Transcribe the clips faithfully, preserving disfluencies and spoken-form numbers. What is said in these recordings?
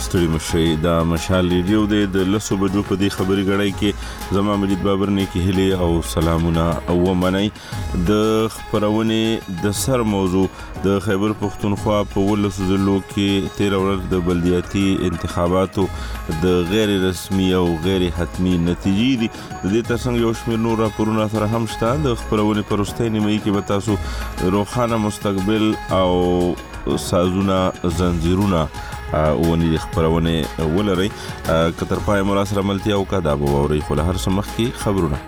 ستړي مشئ. دا مشال ریډیو دی د لسو بجو په دې خبري غړی کې زما مجید بابر نه کې هلي او سلامونه او منئ. د خبرونه د سر موضوع د خیبر پختونخوا په ولسو ضلعو کې تیر ورځ د بلدیاتي انتخاباتو د غیر رسمي او غیر حتمی نتیجې دي. د دې ترڅنګ یو شمېر نور راپورونه سره هم شته. د خبرونه په وروستۍ نیمه کې به تاسو روښانه مستقبل او سازونه زنجیرونه ونی خبرونه ولري. کتر پای مو سره ملتیا او کا دا به ووري خو له هر څه مخکې خبرونه.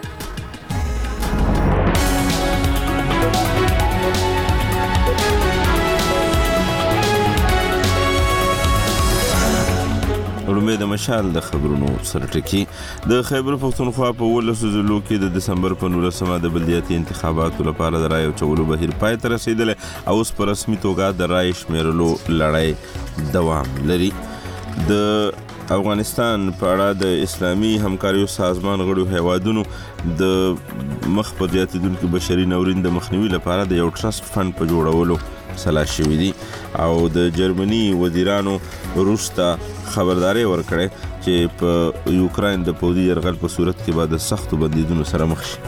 رومې د مشال د خبرونو سره ټکی. د خیبر پختونخوا په ولسو ضلعو کې د دسمبر په نولسمه د بلدیاتي انتخاباتو لپاره د رای چولو بهیر پای ته رسیدلی او اوس په رسمي توګه د رای شمیرلو لړۍ دوام لري. د افغانستان په اړه د اسلامي همکاریو سازمان غړو هیوادونو د مخ په زیاتېدونکي بشري ناورین د مخنیوي لپاره د یو ټرست فند په جوړولو سلا شوي دي او د جرمني وزیرانو وروسته خبرداري ورکړې چې په یوکراین د پوځي یرغل په صورت کې به د سختو بندیدونو سره مخ شي.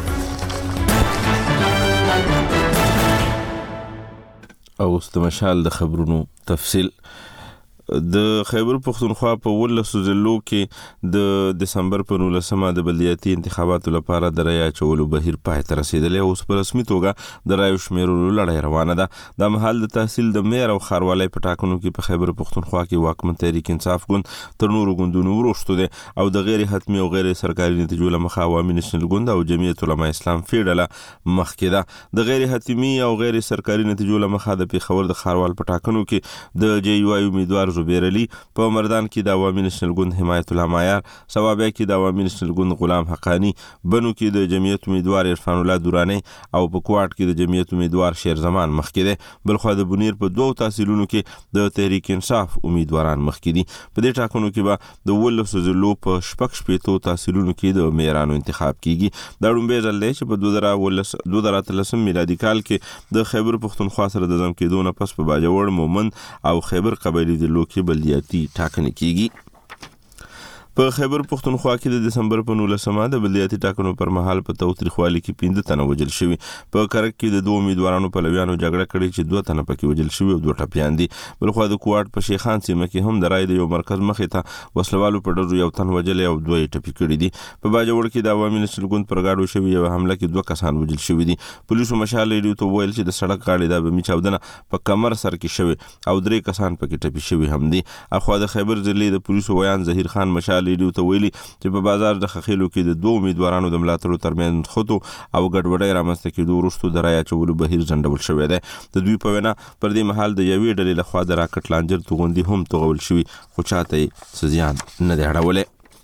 او استمشال د خبرونو تفصیل. د خیبر پختونخوا په ولسو ضلعو کې د دسمبر په نولسمه د بلدیاتي انتخاباتو لپاره د رای چولو بهیر پای ته رسیدلی او په رسمي توګه د رای شمیرلو لړۍ روانه ده. د مهال د تحصیل د میر او ښاروالۍ په ټاکنو کې په خیبر پختونخوا کې واکمن تحریک انصاف ګوند تر نورو ګوندونو وروسته دی او د غیر حتمی او غیر سرکاري نتیجو له مخه عوامي نېشنل ګوند او جمعیت علماء اسلام فیډله مخکې ده. د غیر حتمی او غیر سرکاري نتیجو له مخه د پیښور د ښاروال په ټاکنو کې د جې یو آی امیدوار زبیر علي، په مردان کې د عوامي نېشنل ګوند حمایت الله معیار، ثوابیا کې د عوامي نېشنل ګوند غلام حقانی، بنو کې د جمعیت امیدوار عرفان الله دورانی او په کوټ کې د جمعیت امیدوار شیر زمان مخکې دي. بلخو د بنیر په دوه تحصیلونو کې د تحریک انصاف امیدواران مخکې دي. په دې ټاکنو کې به د ولسو ضلعو په شپږ شپېتو تحصیلونو کې د میرانو انتخاب کیږي. دا لومړی ځل دی چې په دوه زره اتلسم میلادي کال کې د خیبر پختونخوا سره د ضم کېدو نه پس په باجوړ، مومند او خیبر قبایلي ضلعو کې بلدیاتي ټاکنې کیږي. په خیبر پختونخوا کې د دسمبر په نولسمه د بلدیاتي ټاکنو پر مهال په تاوتریخوالي کې پنځه تنه وژل شوي. په کرک کې د دوه امیدوارانو پلویانو جګړه کړې چې دوه تنه پکې وژل شوي او دوه ټپیان دي. بلخو د کوټ په شیخان سیمه کې هم د رای د یو مرکز مخې ته وسلوالو په ډزو یو تن وژلی او دوه یې ټپي کړي دي. په باجوړ کې د عوامي نېشنل ګوند پر غاړو شوي یوه حمله کې دوه کسان وژل شوي دي. پولیسو مشال ریډیو ته وویل چې د سړک غاړې د بمي چاودنه په کمر سر کې شوې او درې کسان پکې ټپي شوي هم دي. اخوا د خیبر ضلع د پولیسو ویان ظهیر خان مشال ریډیو ته ویلي چې په بازار د خخیلو کې د دوه امیدوارانو د ملاتړو ترمنځ خطو او ګډوډۍ رامنځته کېدو وروسته د رای اچولو بهیر ځنډول شوی دی. د دوی په وینا پر دې مهال د یوې ډلې لخوا د راکټ لانجر توغندي هم توغول شوي خو چاته یې څه زیان نه دی اړولی.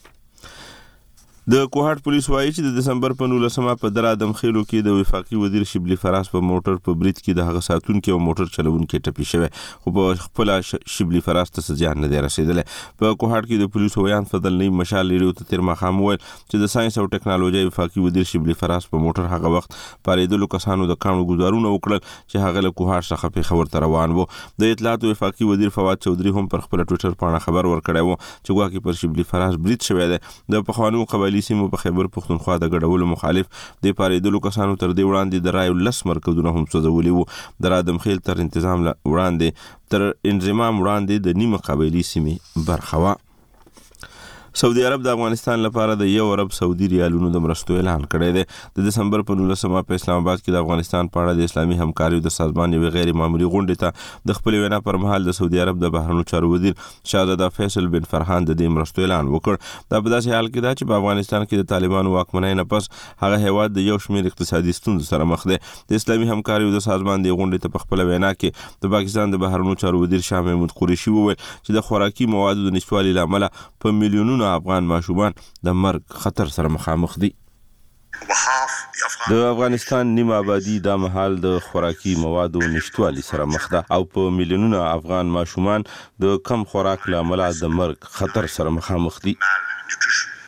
د کوهاټ پولیس وایي چې د دسمبر په نولسمه په در ادم خیلو کې د وفاقي وزیر شبلی فراس په موټر په برید کې د هغه ساتونکي او موټر چلونکي ټپي شوی خو په خپل شبلی فراس ته څه زیان نه دی رسیدلی. په کوهاټ کې د پولیسو ویان فضل نعیم مشال ریډیو ته تیر ماښام وویل چې د ساینس او ټکنالوژۍ وفاقي وزیر شبلی فراس په موټر هغه وخت پارېدلو کسانو د کاڼو ګزارونه وکړل چې هغه له کوهاټ څخه پیښور ته روان و. د اطلاعاتو وفاقي وزیر فواد چودري هم پر خپل ټویټر پاڼه خبر ورکړی و چې ګواکې پر شبلی فراس برید شوی دی. د پخوانیو قبایلي سیمو په خیبر پختونخوا د ګډولو مخالف د پارېدلو کسانو تر دې وړاندې د رایو لس مرکزونه هم سوځولي وو. د ادم خیل تر انتظام وړاندې تر انضمام وړاندې د نیمه قبایلي سیمې برخه وه. سعودي عرب د افغانستان لپاره د یو ارب سعودي ریالونو د مرستو اعلان کړی دی. د دسمبر په نولسمه په اسلام آباد کې د افغانستان په اړه د اسلامي همکاریو د سازمان یوې غیر معمولي غونډې ته د خپلې وینا پر مهال د سعودي عرب د بهرنیو چارو وزیر شهزاده فیصل بن فرحان د دې مرستو اعلان وکړ. دا په داسې حال کې ده چې په افغانستان کې د طالبانو واکمنۍ نه پس هغه هیواد د یو شمېر اقتصادي ستونزو سره مخ دی. د اسلامي همکاریو د سازمان د غونډې ته په خپله وینا کې د پاکستان د بهرنیو چارو وزیر شاه محمود قریشي وویل چې د خوراکي موادو د نشتوالي له امله په میلیونونو افغان ماشومان د مرګ خطر سره مخامخ دي. د افغانستان نیمه آبادی دا مهال د خوراکي موادو نشتوالي سره مخ ده او په میلیونونو افغان ماشومان د کم خوراک له امله د مرګ خطر سره مخامخ دي.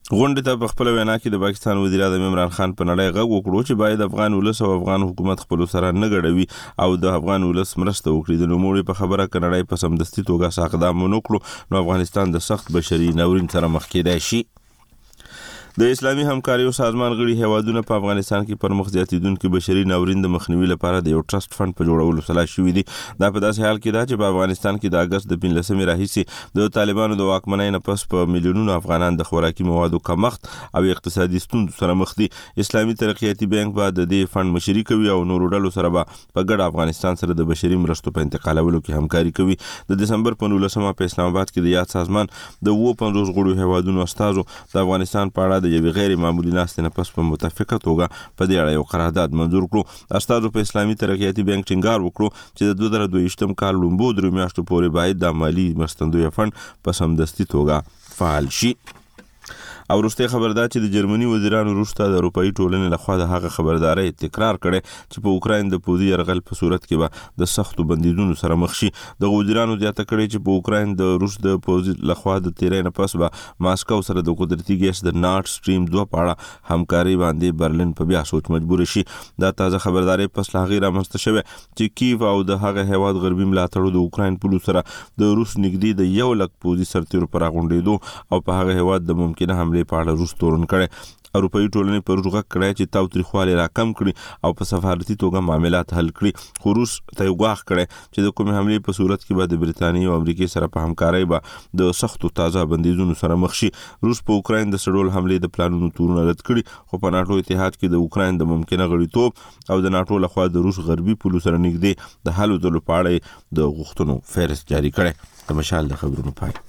غونډې ته په خپل وینا کې د پاکستان وزیر اعظم عمران خان په نړۍ غږ وکړو چې باید افغان ولس او افغان حکومت خپل سره نه ګډوي او د افغان ولس مرسته وکړي. د نوموړي په خبره ک نړۍ په سمدستي توګه ساقدام ونکړو نو افغانستان د سخت بشري ناورین سره مخ کېدای شي. د اسلامي همکاریو سازمان غړي هیوادونه په افغانستان کې پر مخ زیاتیدونکو بشري ناورین د مخنیوي لپاره د یو ټرست فند په جوړولو سلا شوې دي. دا په داسې حال کې ده چې په افغانستان کې د اگست د پنځلسمې راهیسې د طالبانو د واکمنۍ نه پس په میلیونونو افغانان د خوراکي موادو کمښت او اقتصادي ستونزو سره مخ دي. اسلامي ترقیاتي بانک به د دې فند مشري کوي او نورو ډلو سره به په ګډه افغانستان سره د بشري مرستو په انتقالولو کې همکاري کوي. د دسمبر په نولسمه په اسلام آباد کې د یاد سازمان د اووه پنځوس غړو هیوادونو استازو د افغانستان په اړه د یوې غیر معمولي ناستې نه پس په متفقه توګه په دې اړه یو قرارداد منظور کړو. استازو په اسلامي ترقیاتي بانک ټینګار وکړو چې د دوه زره دوه ویشتم کال لومبو درې میاشتو پورې باید د مالی مرستندوی فند په سمدستي توګه فعال شي. او وروستي خبردار چې د جرمني وزیرانو وروسته د اروپאי ټولنې لخوا د هغه خبرداري تکرار کړي چې په اوکراین د پوځي یرغل په صورت کې به د سختو بندیدونو سره مخ شي. د وزیرانو زیاته کړي چې په اوکراین د روس د پوځي لخوا د تیرې نه پس به ماسکو سره د قدرتي ګیس د نارت سټریم دوه پاړه همکاري باندې برلین په بیا سوچ مجبور شي. دا تازه خبرداري پس لا غیر رامنځته شوه چې کیف او د هغه هیواد غربي ملاتړو د اوکراین پولیسو سره د روس نږدې د یو لک پوځي سرتیرو پر غونډېدو او په هغه هیواد د ممکنه حمله په اړه روس تورن کړي. اروپאי ټولنې پر روغه کړی چې تاوتریخوالی راکم کړي او په سفارتي توګه معاملات حل کړي. خو روس ته غواخ کړي چې د کومې حملې په صورت کې به د بریتانیا او امریکا سره په همکارۍ به د سختو تازه بندیزونو سره مخ شي. روس په اوکراین د سړول حملې د پلانونو تورونه رد کړي خو په ناتو اتحاد کې د اوکراین د ممکنه غړیتوب او د ناتو لخوا د روس غربي پولیسو سره نږدې د حل د لپاره د غوښتنو فهرست جاری کړي. د مشال د خبرونو پای.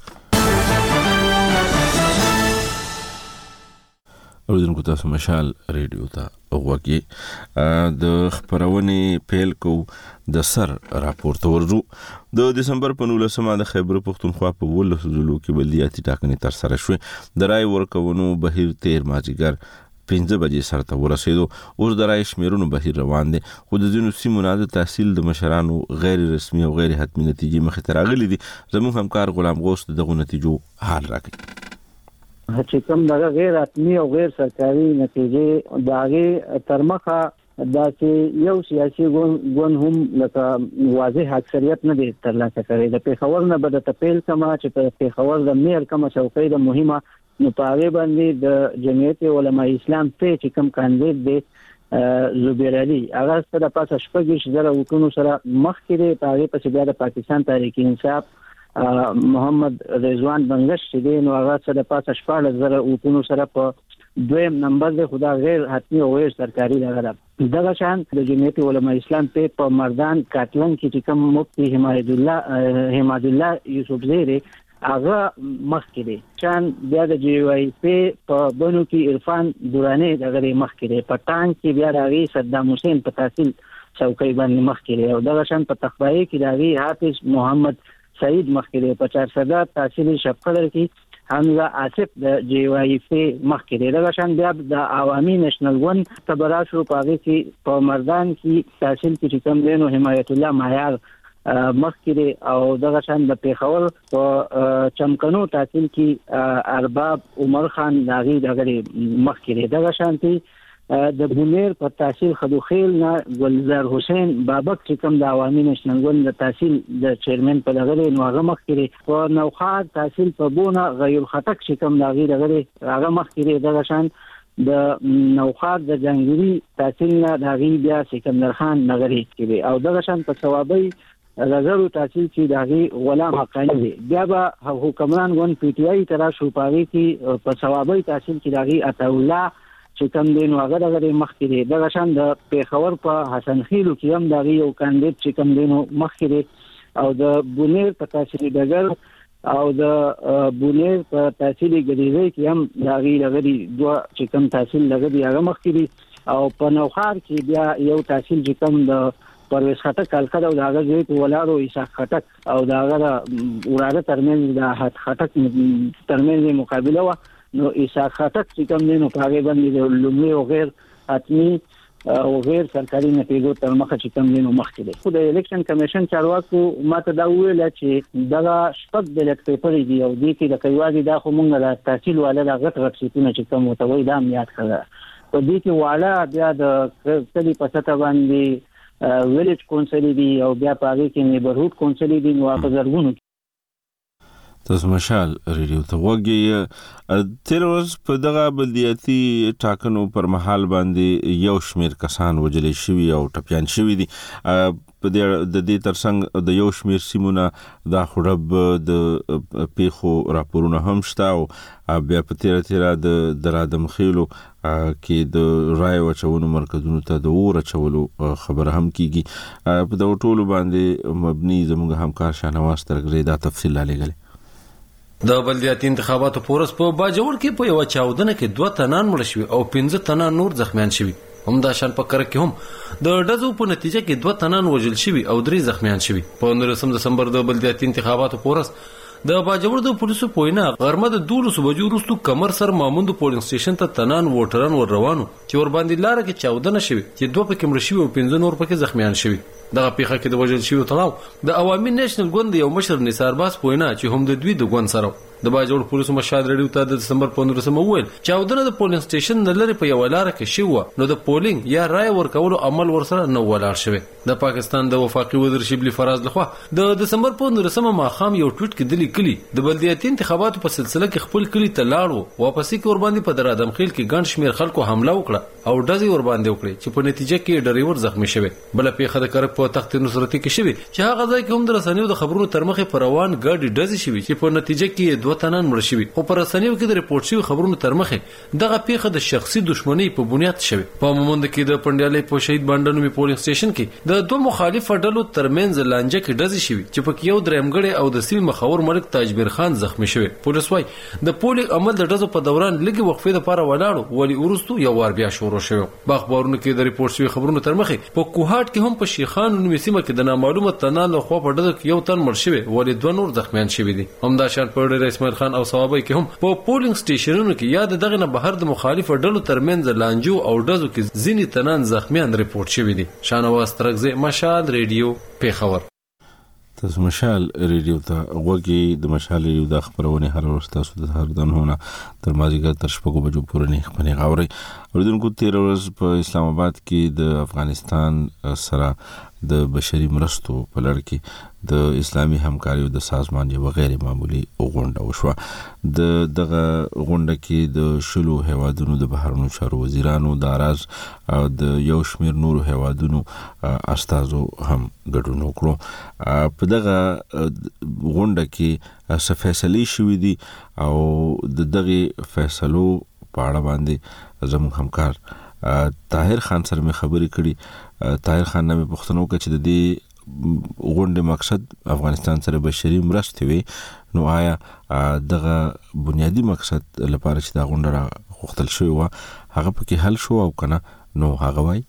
اوریدونکو تاسو مشال ریډیو ته وګورئ. د خبرونې پیل کو د سر راپورته ورجو. د دسمبر په نولسمه د خیبر پښتونخوا په ولسو ضلعو کې بلدیاتي ټاکنې تر سره شوې. د رای ورکونو بهیر تیر مازیګر پنځه بجې سره ته ورسېدو. اوس د رای شمیرونو بهیر روان دی خو د ځینو سیمو نه د تحصیل د مشرانو غیر رسمي او غیر حتمي نتیجې مخې ته راغلي دي. زموږ همکار غلام غوث دغه نتیجو حال راکړي. چې کوم دغه غیر حتمي او غیر سرکاري نتیجې داغه ترمخه دا چې یو سیاسي ګوند هم لکه واضح اکثریت نه دی ترلاسه کړی. د پیښور نه بد تپیل کما چې په پیښور د میر کما چوکۍ د مهمه نو پاره باندې د جمعیت علماء اسلام ته چې کوم کاندید دی زبیر علي هغه ستاسو په شپږ زره وکونو سره مخ کې پاره په بیا د پاکستان تحریک انصاف محمد رضوان بنگش چې دی نو هغه سره پاسه شپږ زره وکونو سره په دویم نمبر دی. خدا غیر حتمی او غیر سرکاري دغه دغه شان د جمعیت علماء اسلام په مردان کاتلن کې چې کوم مفتی حمایت الله حمایت الله یوسف زیری هغه مخ کې دی. شان بیا د جی وای پی په بنو کې عرفان دوراني دغه مخ کې دی. په ټانک کې بیا راوي صدام حسین په تحصیل چوکۍ باندې مخ کې دی او دغه شان په تخبایی کې راوي حافظ محمد سعید مخکې په چار صدا تحصیل شپقدر کې حمزه آصف د جی وای پی مخکې دغه شان بیا د عوامي نېشنل ون تبراشو په هغه کې په مردان کې تحصیل کې کوم دینو حمایت الله معیار مخکې او دغه شان د پیښور په چمکنو تحصیل کې ارباب عمر خان داغي دغه مخکې دغه شان کې د بونیر په تحصیل خدوخیل نه ګلزار حسین بابک چې کوم د عوامي نېشنل ګوند د تحصیل د چیرمن په دغه نو هغه مخکې په نوخاد تحصیل په بونه غیر خټک چې کوم دغه دغه هغه مخکې دغه شان د نوخاد د جنگيري تحصیل نه دغه بیا سکندر خان نغری کې او دغه شان په ثوابي رزرو تحصیل چې دغه غلام حقانی دی. بیا به حکمران ګوند پی ټی آی ترا شوپاوی کې په ثوابي تحصیل کې دغه عطا الله چې کوم دین هغه دغه مخکې دی. دغه شان د پیښور په حسن خیلو کې هم دغه یو کاندید چې کوم دین مخکې دی او د بونیر په تحصیل دګر او د بونیر په تحصیل ګریزي کې هم دغه دغه دوه چې کوم تحصیل دغه دی هغه مخکې دی او په نوخار کې بیا یو تحصیل چې کوم د پرویز خټک کلکړه او دغه ځای په ولارو اسحاق خټک او دغه وراده ترمنځ د خټک ترمنځ مقابله و نو اسحاق خټک چې کوم دینو په هغه باندې د لومړي او غیر حتمی او غیر سرکاري نتیجو تر مخه چې کوم دینو مخکې دي. خو د الیکشن کمیشن چارواکو ماته دا ویل چې دا شپږ بیلټ پیپر دي او دې کې د کیوالي دا خو مونږ د تحصیل والا د غټ غټ سیټونه چې کوم متوي دا میات کړه په دې کې والا بیا د کلی په سطح باندې ویلیج کونسل دي او بیا په هغه کې نیبرهود کونسل دي نو په زرګونو تاسو مشال ریډیو ته وګورئ. تیر ورځ په دغه بلدیاتي ټاکنو پر مهال باندې یو شمیر کسان وجل شوي او ټپيان شوي دي. په دې د دې ترڅنګ د یو شمیر سیمونه د خړب د پیخو راپورونه هم شته او بیا په تیر تیر د درادم خېلو کې د رای وچونو مرکزونو ته د اور چولو خبره هم کیږي. په د ټولو باندې مبني زموږ همکار شاهنواز ترګری دا تفصیل لالېګل. د بلدیاتي انتخاباتو پورس په باجوړ کې په یو چاودنه کې دوه تنان مړ شوي او پنځه تنان نور زخمیان شوي. هم دا شان په کړه کې هم د ډزو په نتیجه کې دوه تنان وژل شوي او درې زخمیان شوي. په نولسم دسمبر د بلدیاتي انتخاباتو پورس د باجوړ د پولیسو پوینا غرمه د دولس بجو وروسته کمر سر ماموند پولینګ سټیشن ته تنان ووټران ور روانو چې ور باندې لار کې چاودنه شوي چې دوه پکې مړ شوي او پنځه نور پکې زخمیان شوي. دغه پیښه کې د وژل شوي تړاو د عوامي نېشنل ګوند یو مشر نثار باز پوینا چې هم د دوی د ګوند سره د باجوړ پولیسو مشهد ریډیو ته د دسمبر په نولسمه وویل چاودنه د پولینګ سټیشن نه لري په یو لار کې شوه نو د پولینګ یا رای ورکولو عمل ورسره نه ولاړ شوی. د پاکستان د وفاقي وزیر شبلی فراز لخوا د دسمبر په نولسمه ماخام یو ټویټ کې دلی کلی د بلدیاتي انتخاباتو په سلسله کې خپل کلی ته لاړو واپسی کې ور باندې په درادم خیل کې ګڼ شمیر خلکو حمله وکړه او ډزې ور باندې وکړي چې په نتیجه کې ډریور زخمی شوی. بل پیښه د کرک په تخت نصرتي کې شوی چې هغه ځای کې هم د رسنیو د خبرونو ترمخه پر روان ګاډي ډزې شوی چې په نتیجه کې دوه تنان مړ شوي. خو پر رسنیو کې د ریپورت شوی خبرونو ترمخه دغه پیښه د شخصي دښمنۍ په بنیاد شوی. په مومند کې د پندیالې په شهید باندې نومي پولینګ سټیشن کې د دوه مخالف ډلو ترمنځ لانجه کې ډزې شوی چې په یو درېمګړی او د سیمې مخاور ملک تاجبیر خان زخمی شوی. پولیس وايي د پولینګ عمل د ډزو په دوران لږه وقفې لپاره ولاړو ولی ورستو یو وار بیا شروع شوی. باخبارونو کې د ریپورت شوی خبرونو ترمخه په کوهاټ کې هم په شیخان نومي سیمه کې د نامعلومه تنان له خوا په ډزو کې یو تن مړ شوی ولی دوه نور زخمیان شوی دي. همدا شان په ډېر اسماعیل خان او صوابۍ کې هم په پولینګ سټیشنونو کې یا د دغه نه بهر د مخالف ډلو ترمنځ لانجو او ډزو کې ځینې تنان زخمیان ریپورت شوی دي. شاهنواز ترګزی مشال ریډیو پیښور. تاسو مشال ریډیو ته وګورئ. د مشال ریډیو د خبرونه هر ورځ تاسو د هر دنونه تر مازیګر تر شپږو بجو پورې نه خبرې غوړي. اوردونکو تیر ورځ په اسلام آباد کې د افغانستان سره د بشري مرستو په لړ کې د اسلامي همکاري او د سازمان یو غیر معمولی غونډه وشوه. د دغه غونډه کې د شلو هیوادونو د بهرنیو چارو وزیرانو د اراز او د یو شمیر نورو هیوادونو استازو هم ګډون وکړو. په دغه غونډه کې څه فیصلې شوې دي او د دغه فیصلو په اړه باندې زموږ همکار طاهر خان سره مې خبرې کړې. طاهر خان نه مې پوښتنه وکړه چې د دې غونډې مقصد افغانستان سره بشري مرستې وي نو آیا دغه بنیادی مقصد لپاره چې دا غونډه راغوښتل شوې وه هغه پکې حل شو او کنه نو هغه وایي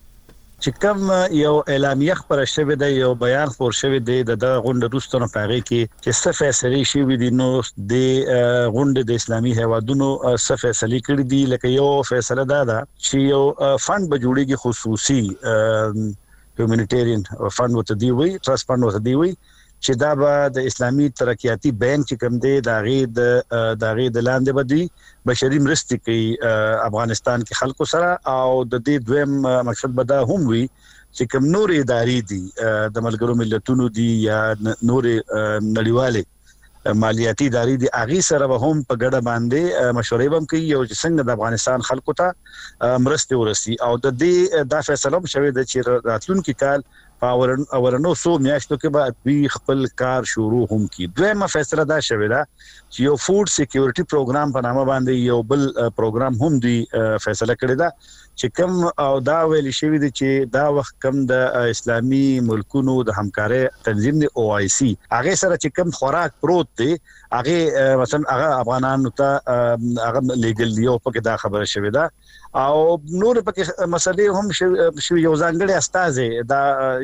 چې کوم یو اعلامیه خبره شوې ده یو بیان خور شوی دی د غونډې وروسته نو پاره کې چې څه فیصلې شوې دي نو د غونډې د اسلامي هیوادونو څه فیصلې کړې دي. لکه یو فیصله دا ده چې یو فند به جوړیږي خصوصي هیومانیټیرین فند وته دی وی ټرست فند وته دی وی چې دا به د اسلامي ترقیاتی بانک چې کوم دی دا غي د دا غي د لاندې بدی بشري مرستې کوي افغانستان کې خلکو سره او د دې دویم مقصد به دا هم وي چې کوم نور ادارې دي د ملګرو ملتونو دي یا نور نړیواله مالیاتي ادارې دي اغي سره به هم په ګډه باندې مشورې هم کوي او چې څنګه د افغانستان خلکو ته مرستې ورسي او د دې دا فیصله شوې ده چې راتلونکي کال پاورن اورنو سو میاشتو کې بعد وی خپل کار شروع هم کی. دویمه فیصله دا شوې ده چې یو فود سکیورټي پروګرام په نامه باندې یو بل پروګرام هم دی فیصله کړې ده چې کوم او دا ویل شوی دی چې دا وخت کوم د اسلامي ملکونو د همکارۍ تنظیم دی او آی سی هغه سره چې کوم خوراک پروت دی هغه مثلا هغه افغانانو ته هغه لیګل دی او په دا خبره شوې ده او نور پکې مسلې هم شو یو ځانګړي استاد دا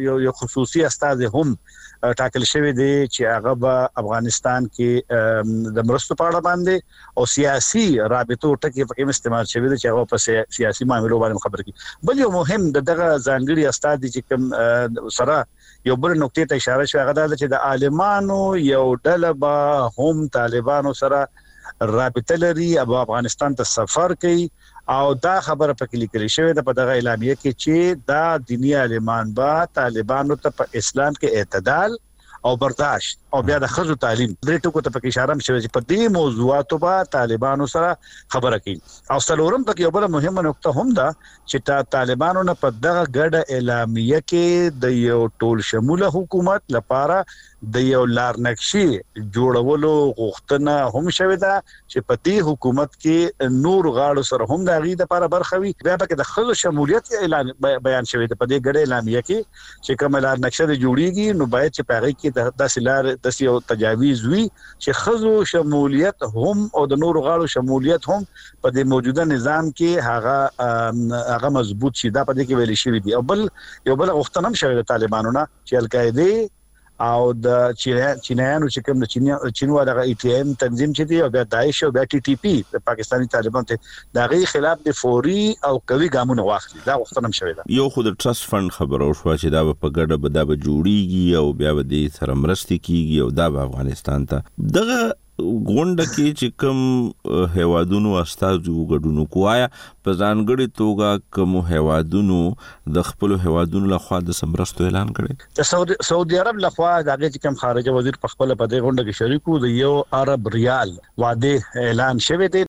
یو یو خصوصي استاد هم ټاکل شوی دی چې هغه به افغانستان کې د مرستو په اړه باندې او سیاسي رابطو ټکي په استعمال شوی دی چې هغه په سیاسي معاملو باندې خبر کړي. بل یو مهم د دغه ځانګړي استاد چې کوم سره یو بل نقطې ته اشاره شوی هغه دا چې د عالمانو یو ډله به هم طالبانو سره رابطه لري او افغانستان ته سفر کوي او دا خبره پکې لیکل شوې ده په دغه اعلامیه کې چې دا دینی عالمان به طالبانو ته په اسلام کې اعتدال او برداشت او بیا د خزو تعلیم درې ټکو ته پکې اشاره شوې چې په دې موضوعاتو به طالبانو سره خبره کوي. او څلورم پکې یو بل مهمه نقطه هم ده چې طالبانو نه په دغه ګډه اعلامیه کې د یو ټول شموله حکومت لپاره د یو لارنقشي جوړولو غوښتنه هم شوې ده چې په دې حکومت کې نور غاړو سره هم د غي د لپاره برخوي. بیا پکې د خزو شمولیت اعلان بیان شوی دی په دې ګډه اعلامیه کې چې کوم لارنقشه جوړیږي نو باید چې پاره کې د داسې لار د یو تجاویز وي چې خزو شمولیت هم او د نور غاړو شمولیت هم په دې موجوده نظام کې هغه هغه مضبوط شي. دا په دې کې ویل شوی دی. او بل یو بل غوښتنه هم شوی د طالبانو نه چې القاعده او د چینایانو چې کوم د چینو دغه ای ټی ایم تنظیم چې دی او بیا داعش او بیا ټي ټي پی د پاکستاني طالبان ته د غي خلاف د فوري او قوي ګامونه واخلي. دا غوښتنه هم شوی ده. یو خو د ټرست فند خبره وشو چې دا په ګډه به دا به جوړیږي او بیا به د سره مرستې کیږي او دا به افغانستان ته دغه غونډه کې چې کوم هیوادونو استازو ګډونو کویا په ځانګړي توګه کوم هیوادونو د خپل هیوادونو لخوا د سمرستو اعلان کړي. د سعودي عرب لخوا د کوم خارجه وزیر په خپل په دې غونډه کې شریکو د یو عرب ریال وعده اعلان شوی دی.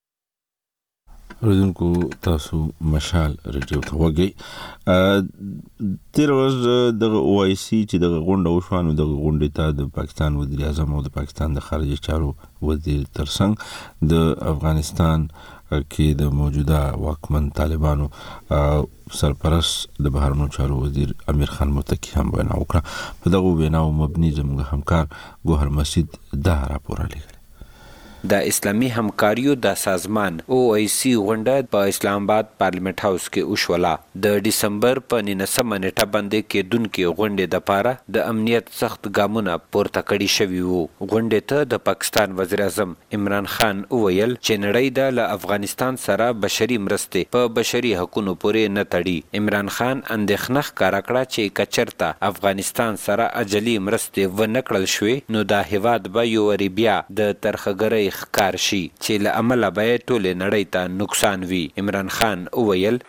ردونکو تاسو مشال رادیو ته وګي تیر ورځ د او آی سی چې د غونډه وشوانو د غونډې ته د پاکستان وزیر اعظم او د پاکستان د خارجه چارو وزیر ترڅنګ د افغانستان کې د موجوده واکمن طالبانو سرپرست د بهرنیو چارو وزیر امیر خان متکی هم وینا وکړه. په دغه ویناو مبني زموږ همکار ګوهر مسجد دا راپور لري. د اسلامي همکاریو د سازمان او آی سی غونډه په اسلام آباد پارلیمنت هاوس کې وشوله. د دسمبر په نولسمه نیټه باندې کېدونکې غونډې د پاره د امنیت سخت ګامونه پورته کړي شوي وو. غونډې ته د پاکستان وزیر اعظم عمران خان وویل چې نړۍ د له افغانستان سره بشري مرستې په بشري حقوقو پورې نه تړي. عمران خان اندېښنه ښکاره کړه چې کچرته افغانستان سره اجلي مرستې ونه کړل شوې نو دا هیواد به یو وری بیا د ترخګرۍ ښکار شي چې له امله به ټولې نړۍ ته نقصان وي. عمران خان وویل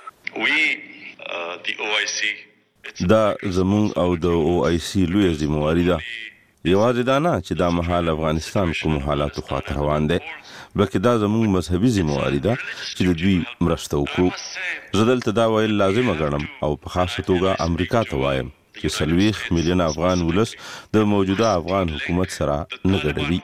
دا زمونږ او د او آی سی لویه ذمہواري ده. یوازې دا نه چې دا مهال افغانستان کوم حالاتو خاطر روان دی بلکې دا زمونږ مذهبي ذمہواري ده چې د دوی مرسته وکړو. زه دلته دا ویل لازمه ګڼم او په خاصه توګه امریکا ته وایم چې سلويخ میلیون افغان ولس د موجوده افغان حکومت سره نه ګډوي.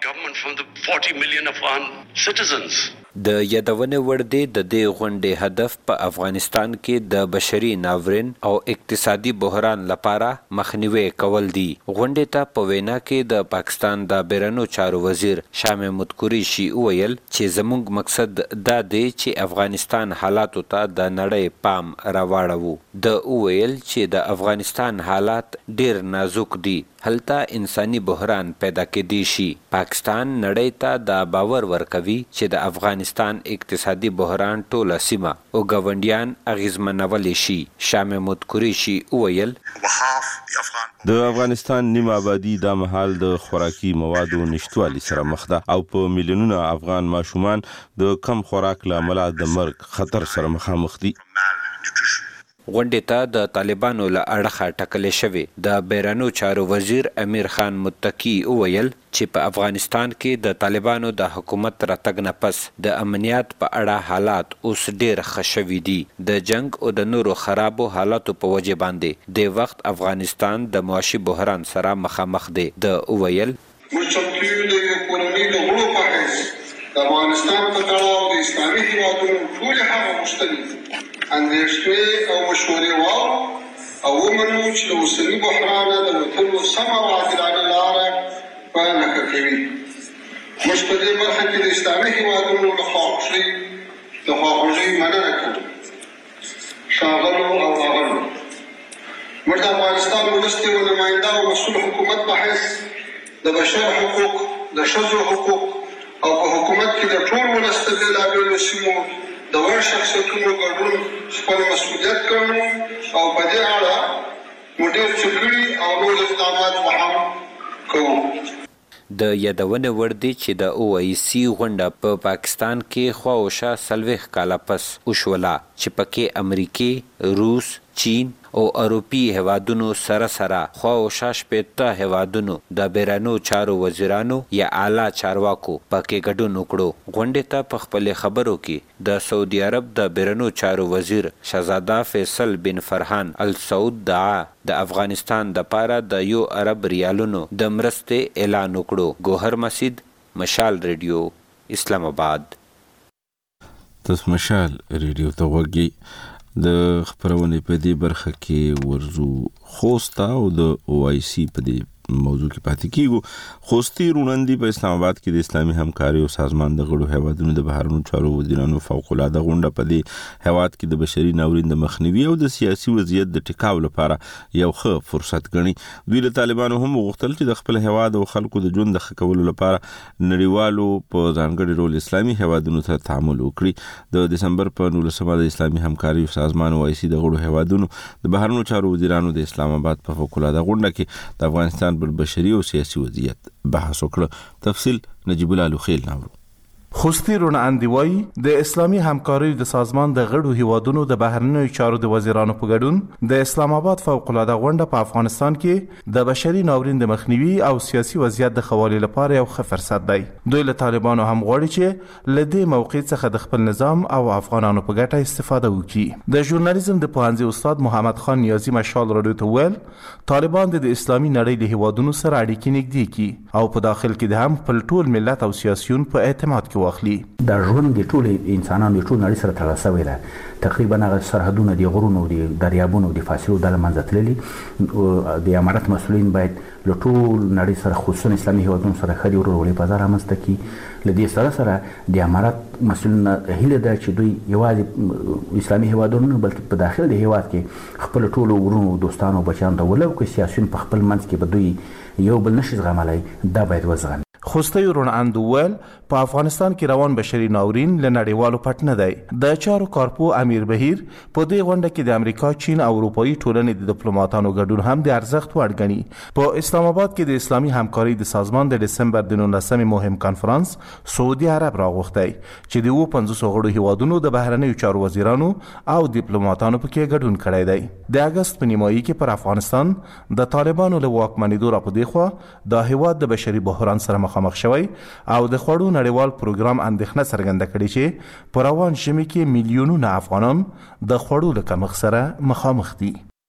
د یادونې وړ دی د دې غونډې هدف په افغانستان کې د بشري ناورین او اقتصادي بحران لپاره مخنیوي کول دي. غونډې ته په وینا کې د پاکستان د بیرونو چارو وزیر شاه محمود قریشي وویل چې زموږ مقصد دا دی چې افغانستان حالاتو ته د نړۍ پام راواړو. د وویل چې د افغانستان حالات ډیر نازک دي. هلته انساني بحران پیدا کېدی شي. پاکستان نړۍ ته د باور ورکوي چې د افغانستان اقتصادي بحران ټوله سیمه او ګاونډیان اغیزمنولی شي. شاه محمود قریشي وویل د افغانستان نیم آبادی دا مهال د خوراکي موادو نشټوالي سره مخ ده او په میلیونونو افغان ماشومان د کم خوراک له امله د مرګ خطر سره مخامخ دي. غونډې ته د طالبانو له اړخه ټاکلې شوې د بیرونو چارو وزیر امیر خان متکی وویل چې په افغانستان کې د طالبانو د حکومت راتګ نه پس د امنیت په اړه حالات اوس ډیر ښه شوي دي. د جنگ او د نورو خرابو حالاتو په وجه باندې د وخت افغانستان د معاشي بحران سره مخامخ دی. د وویل د افغانستان په تړاو د اسلامي هیوادونو ټول هغه مشترک اندېښنې او مشورې واورو او ومنو چې له اوسني بحرانه د وتلو سمه او عادلانه لاره په نښه کوي. موږ په دې برخه کې د اسلامي هیوادونو له خواخوږۍ د خواخوږۍ مننه کوو. ښاغلو او آغلو، موږ د افغانستان حکومت په حیث د بشر حقوق د ښځو حقوق او په حکومت کې د ټول ولس د بېلابېلو سیمو د وړ شخصیتونو ګډون خپل مسؤلیت ګڼو او په دې اړه مو ډېر څه کړي او نور اقدامات به هم کوو. د یادونه ور دي چې د او ای سی غونډه په پا پاکستان کې خواوشا سلويخ کاله پس وشوله چې پکې امریکای، روس، چین او اروپی هوادونو سره سره خواوشا شپېته هوادونو د بیرانو چارو وزیرانو یا اعلی چارواکو پکې ګډون وکړو. غونډې ته په خپل خبرو کې د سعودي عرب د بیرانو چارو وزیر شهزاده فیصل بن فرحان السعود دعا د افغانستان د پاره د یو ارب ریالونو د مرستې اعلان وکړو. ګوهر مسجد، مشال ریډیو، اسلام آباد. تاسو مشال ریډیو ته وګورئ. د خبرونه په دې برخه کې ورزو خوستا او د او آی سی په دې موضوع کې پاتې کیږو. خوستي رونندي په اسلام آباد کې د اسلامي همکاري او سازمان د غړو هیوادونو د بهرنیو چارو وزیرانو فوق العاده غونډه په دې هیواد کې د بشري ناورین د مخنیوي او د سیاسي وضعیت د ټیکاو لپاره یو ښه فرصت ګڼي. دوی له طالبانو هم وغوښتل چې د خپل هیواد او خلکو د ژوند د ښه کولو لپاره نړیوالو په ځانګړي رول اسلامي هیوادونو سره تعامل وکړي. د دسمبر په نولسمه د اسلامي همکاري او سازمان او آی سی د غړو هیوادونو د بهرنیو چارو وزیرانو د اسلام آباد په فوق العاده غونډه کې د افغانستان پر بشري او سیاسي وضعیت بحث وکړ. تفصیل نجیب الله لوخیل ناورو. خوستی رون اندیوای د اسلامي همکاري د سازمان د غړو هیوادونو د بهرنیو چارو د وزیرانو په ګډون د اسلام آباد فوق العاده غونډه په افغانستان کې د بشري ناورین د مخنیوي او سیاسي وضعیت د خوالي لپاره یو ښه فرصت دی. دوی له طالبانو هم غواړي چې له دې موقع څخه د خپل نظام او افغانانو په ګټه استفاده وکړي. د ژورنالیزم د پوهنځي استاد محمد خان نیازی مشال راډیو ته ویل طالبان د اسلامي نړۍ له هیوادونو سره اړیکې نږدې کړي او په داخل کې د هم خپل ټول ملت او سیاسيون په اعتماد کې واخلي. د ژوند د ټول انسانانو د ټول نړۍ سره تړل شوی دی. تقریبا هغه سرحدونه د غرونو د دریابونو د فاصلو د منځ تللي د امارات مسؤلین باید له ټول نړۍ سره خصوصا اسلامي هیوادونو سره خدي ورولې په ځای رامنځته کړي. له دې سره سره د امارات مسؤلین هیله ده چې دوی یوازې اسلامي هیوادونو نه بلکې په داخل د هیواد کې خپل ټول ورونو دوستانو بچیانو ته ولو کې سیاسيون په خپل منځ کې به دوی یو بل نشي زغملای دا باید وزغمي. خوستی رون اندوول په افغانستان کې روان بشري ناورین له نړیوالو پټ نه دی. د چارو کارپو امیر بهیر په دې غونډه کې د امریکا، چین او اروپאי ټولنې د ډیپلوماټانو ګډون هم د ارزښت وړ ګڼي. په اسلام آباد کې د اسلامي همکاري د سازمان د دسمبر د نولسمې مهم کانفرنس سعودي عرب راغوښتی چې د اوه پنځوس غړو هیوادونو د بهرنیو چارو وزیرانو او ډیپلوماټانو پکې ګډون کړی دی. د اگست په نیمایي کې پر افغانستان د طالبانو له واکمنېدو را په دې خوا د هیواد د بشري بحران سره مخامخ شوی او د خوړو نړیوال پروګرام اندېښنه څرګنده کړې چې په روان ژمي کې میلیونونه افغانان د خوړو له کمښت سره مخامخ دي.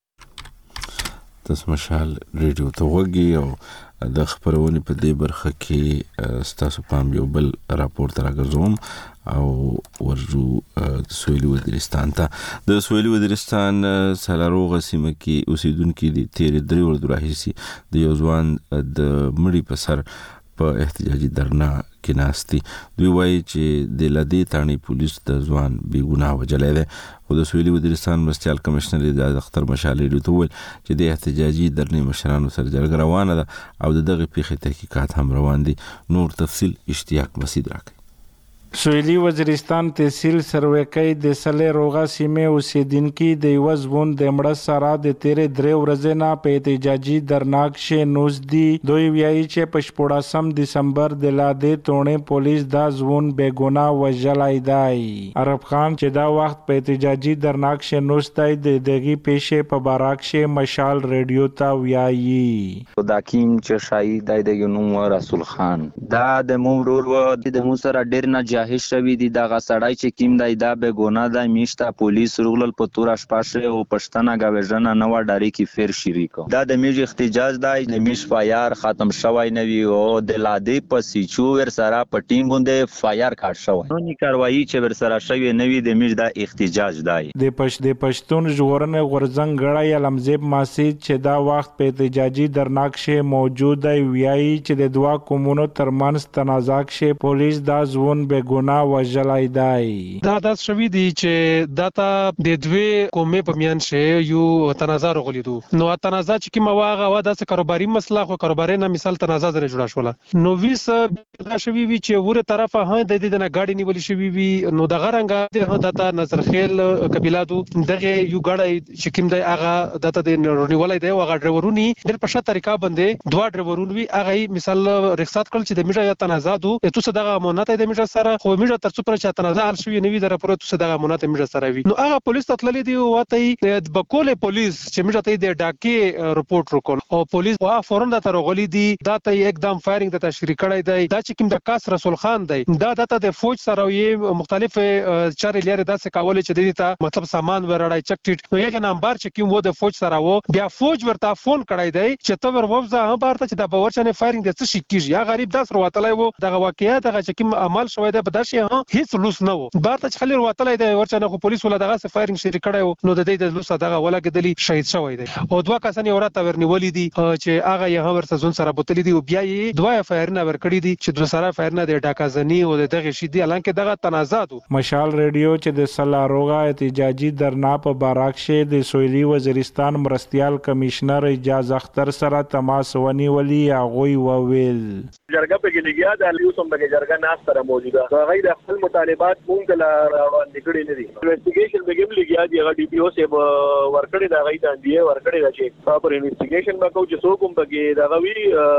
تاسو مشال ریډیو ته وګورئ او د خبرونې په دې برخه کې ستاسو پام یو بل راپور تر راګرځوم او ورجو د سویلي وزیرستان ته. د سویلي وزیرستان سلاروغ سیمه کې اوسیدونکو د تیرې درې ورځې راهیسې د یو ځوان د مړي په سر په احتجاجي درنا کې ناستي. دوی وایي چې د لدې تانی پولیس د ځوان بې ګناه وجلې ده. خو د سویلي وزیرستان مرستیال کمشنر د اختر مشالې ته ویل چې د احتجاجي درنې مشرانو سره جرګه روانه ده او د دغه پیښې تحقیقات هم روان دي. نور تفصیل اشتیاق مسید راکړي. سویلي وزیرستان تحصیل سرویکۍ د سلې روغه سیمې اوسیدونکي د یو ځوان د مړه سره د تیرې درې ورځې نه په احتجاجي درنا کې نوز دي. دوی وایي چې په شپاړسم دسمبر د لادې تونې پولیس دا ځوان بې ګناه وژلی دی. عرب خان چې دا وخت په احتجاجي درنا کې نوز دی د دغې پیښې په باره کې مشال ریډیو ته وایي دا کیم چې شاهي دی د نوم رسول خان دا د مور ورو د مو سره ډېر نه هیڅ شوی دی دغه سړی چې کیم دی دا به ګناه ده میشته پولیس رغلل په تور شپاشه او پښتنه غوژنه نو ډاری کی فیر شری کو دا د میج احتجاج دی د میش فایر ختم شوی نوی او د لادې په سیچو ور سره په ټیم باندې فایر کاټ شوی نو کاروایی چې ور سره شوی نوی د میج د احتجاج دی د پښ د پښتون ژغورنې غورزنګ غړای علمزیب ماسید چې دا وخت په احتجاجي درناک شه موجود دی ویایي چې د دوا کومونو ترمنځ تنازع شه پولیس دا ځون به بې ګناه وژلای دی. دا داس شوی دی چې داتا د دوی قومې په میان شه یو تنازع غولیدو. نو تنازع چې کی مواغه وا داسې کاروباري مسله خو کاروباري نه مثال تنازع زره جوړه شوله. نو ویس دا شوی وی چې وره طرفه ها د دې نه گاډي نیولې شوی وی نو د غرنګ د داتا نظر خیل قبیلاتو دغه یو گاډي چې کوم دی هغه داتا د نیولای دی او هغه ډرایورونی د په شته طریقه باندې دوه ډرایورون وی هغه مثال رخصت کړل چې د میډیا یا تنازع دو ته څه دغه امانت د میډیا سره خو میډیا تر څو پر چې تنازع حل شوی نه وی در پر څه دغه امانت میډیا سره وی. نو هغه پولیس تطللی دی وته د بکول پولیس چې میډیا ته د ډاکې رپورټ وکړ او پولیس وا فورن د تر غولي دی دا ته एकदम فایرینګ د تشریح کړی دی. دا چې کوم د کاس رسول خان دی دا دته د فوج سره یې مختلف چارې لري داسې کول چې د دې ته مطلب سامان ورړای چک ټیټ نو یو نمبر چې کوم و د فوج سره و بیا فوج ورته فون کړی دی چې تو ور وځه هم بارته چې د باورچنه فایرینګ د څه شي کیږي یا غریب داس وروتلای وو دغه واقعیت دغه چې کوم عمل شوی دی په داسې ها هیڅ لوس نه وو بارته چې خلیر وروتلای دی ورچنه خو پولیس ول دغه فایرینګ شری کړی نو د دې د لوس دغه ولګدلی شهید شوی دی او دوه کسان یې ورته ورنیولې دي چې هغه یې ورته ځون سره بوتلې دي او بیا یې دوه فایرنه ورکړي دي چې دوه سره فایرنه د ډاکازنی او دغه شي دي الانکه دغه تنازع دو. مشال ریډیو چې د سلاروغا احتجاجي درنا په باراکشه د سویلي وزیرستان مرستيال کمشنر اجاز اختر سره تماس ونیولي هغه وویل جرګه په کې لګیا د لیوسم د جرګه ناس سره موجوده هغه د خپل مطالبات مونږ لا وړاندې کړی نه دي. انویسټیګیشن به کې لګیا دی هغه ډي پی او سه ورکړی دا غي ته دی ورکړی دا چې پراپر انویسټیګیشن وکاو چې څوک هم پکې دا غوي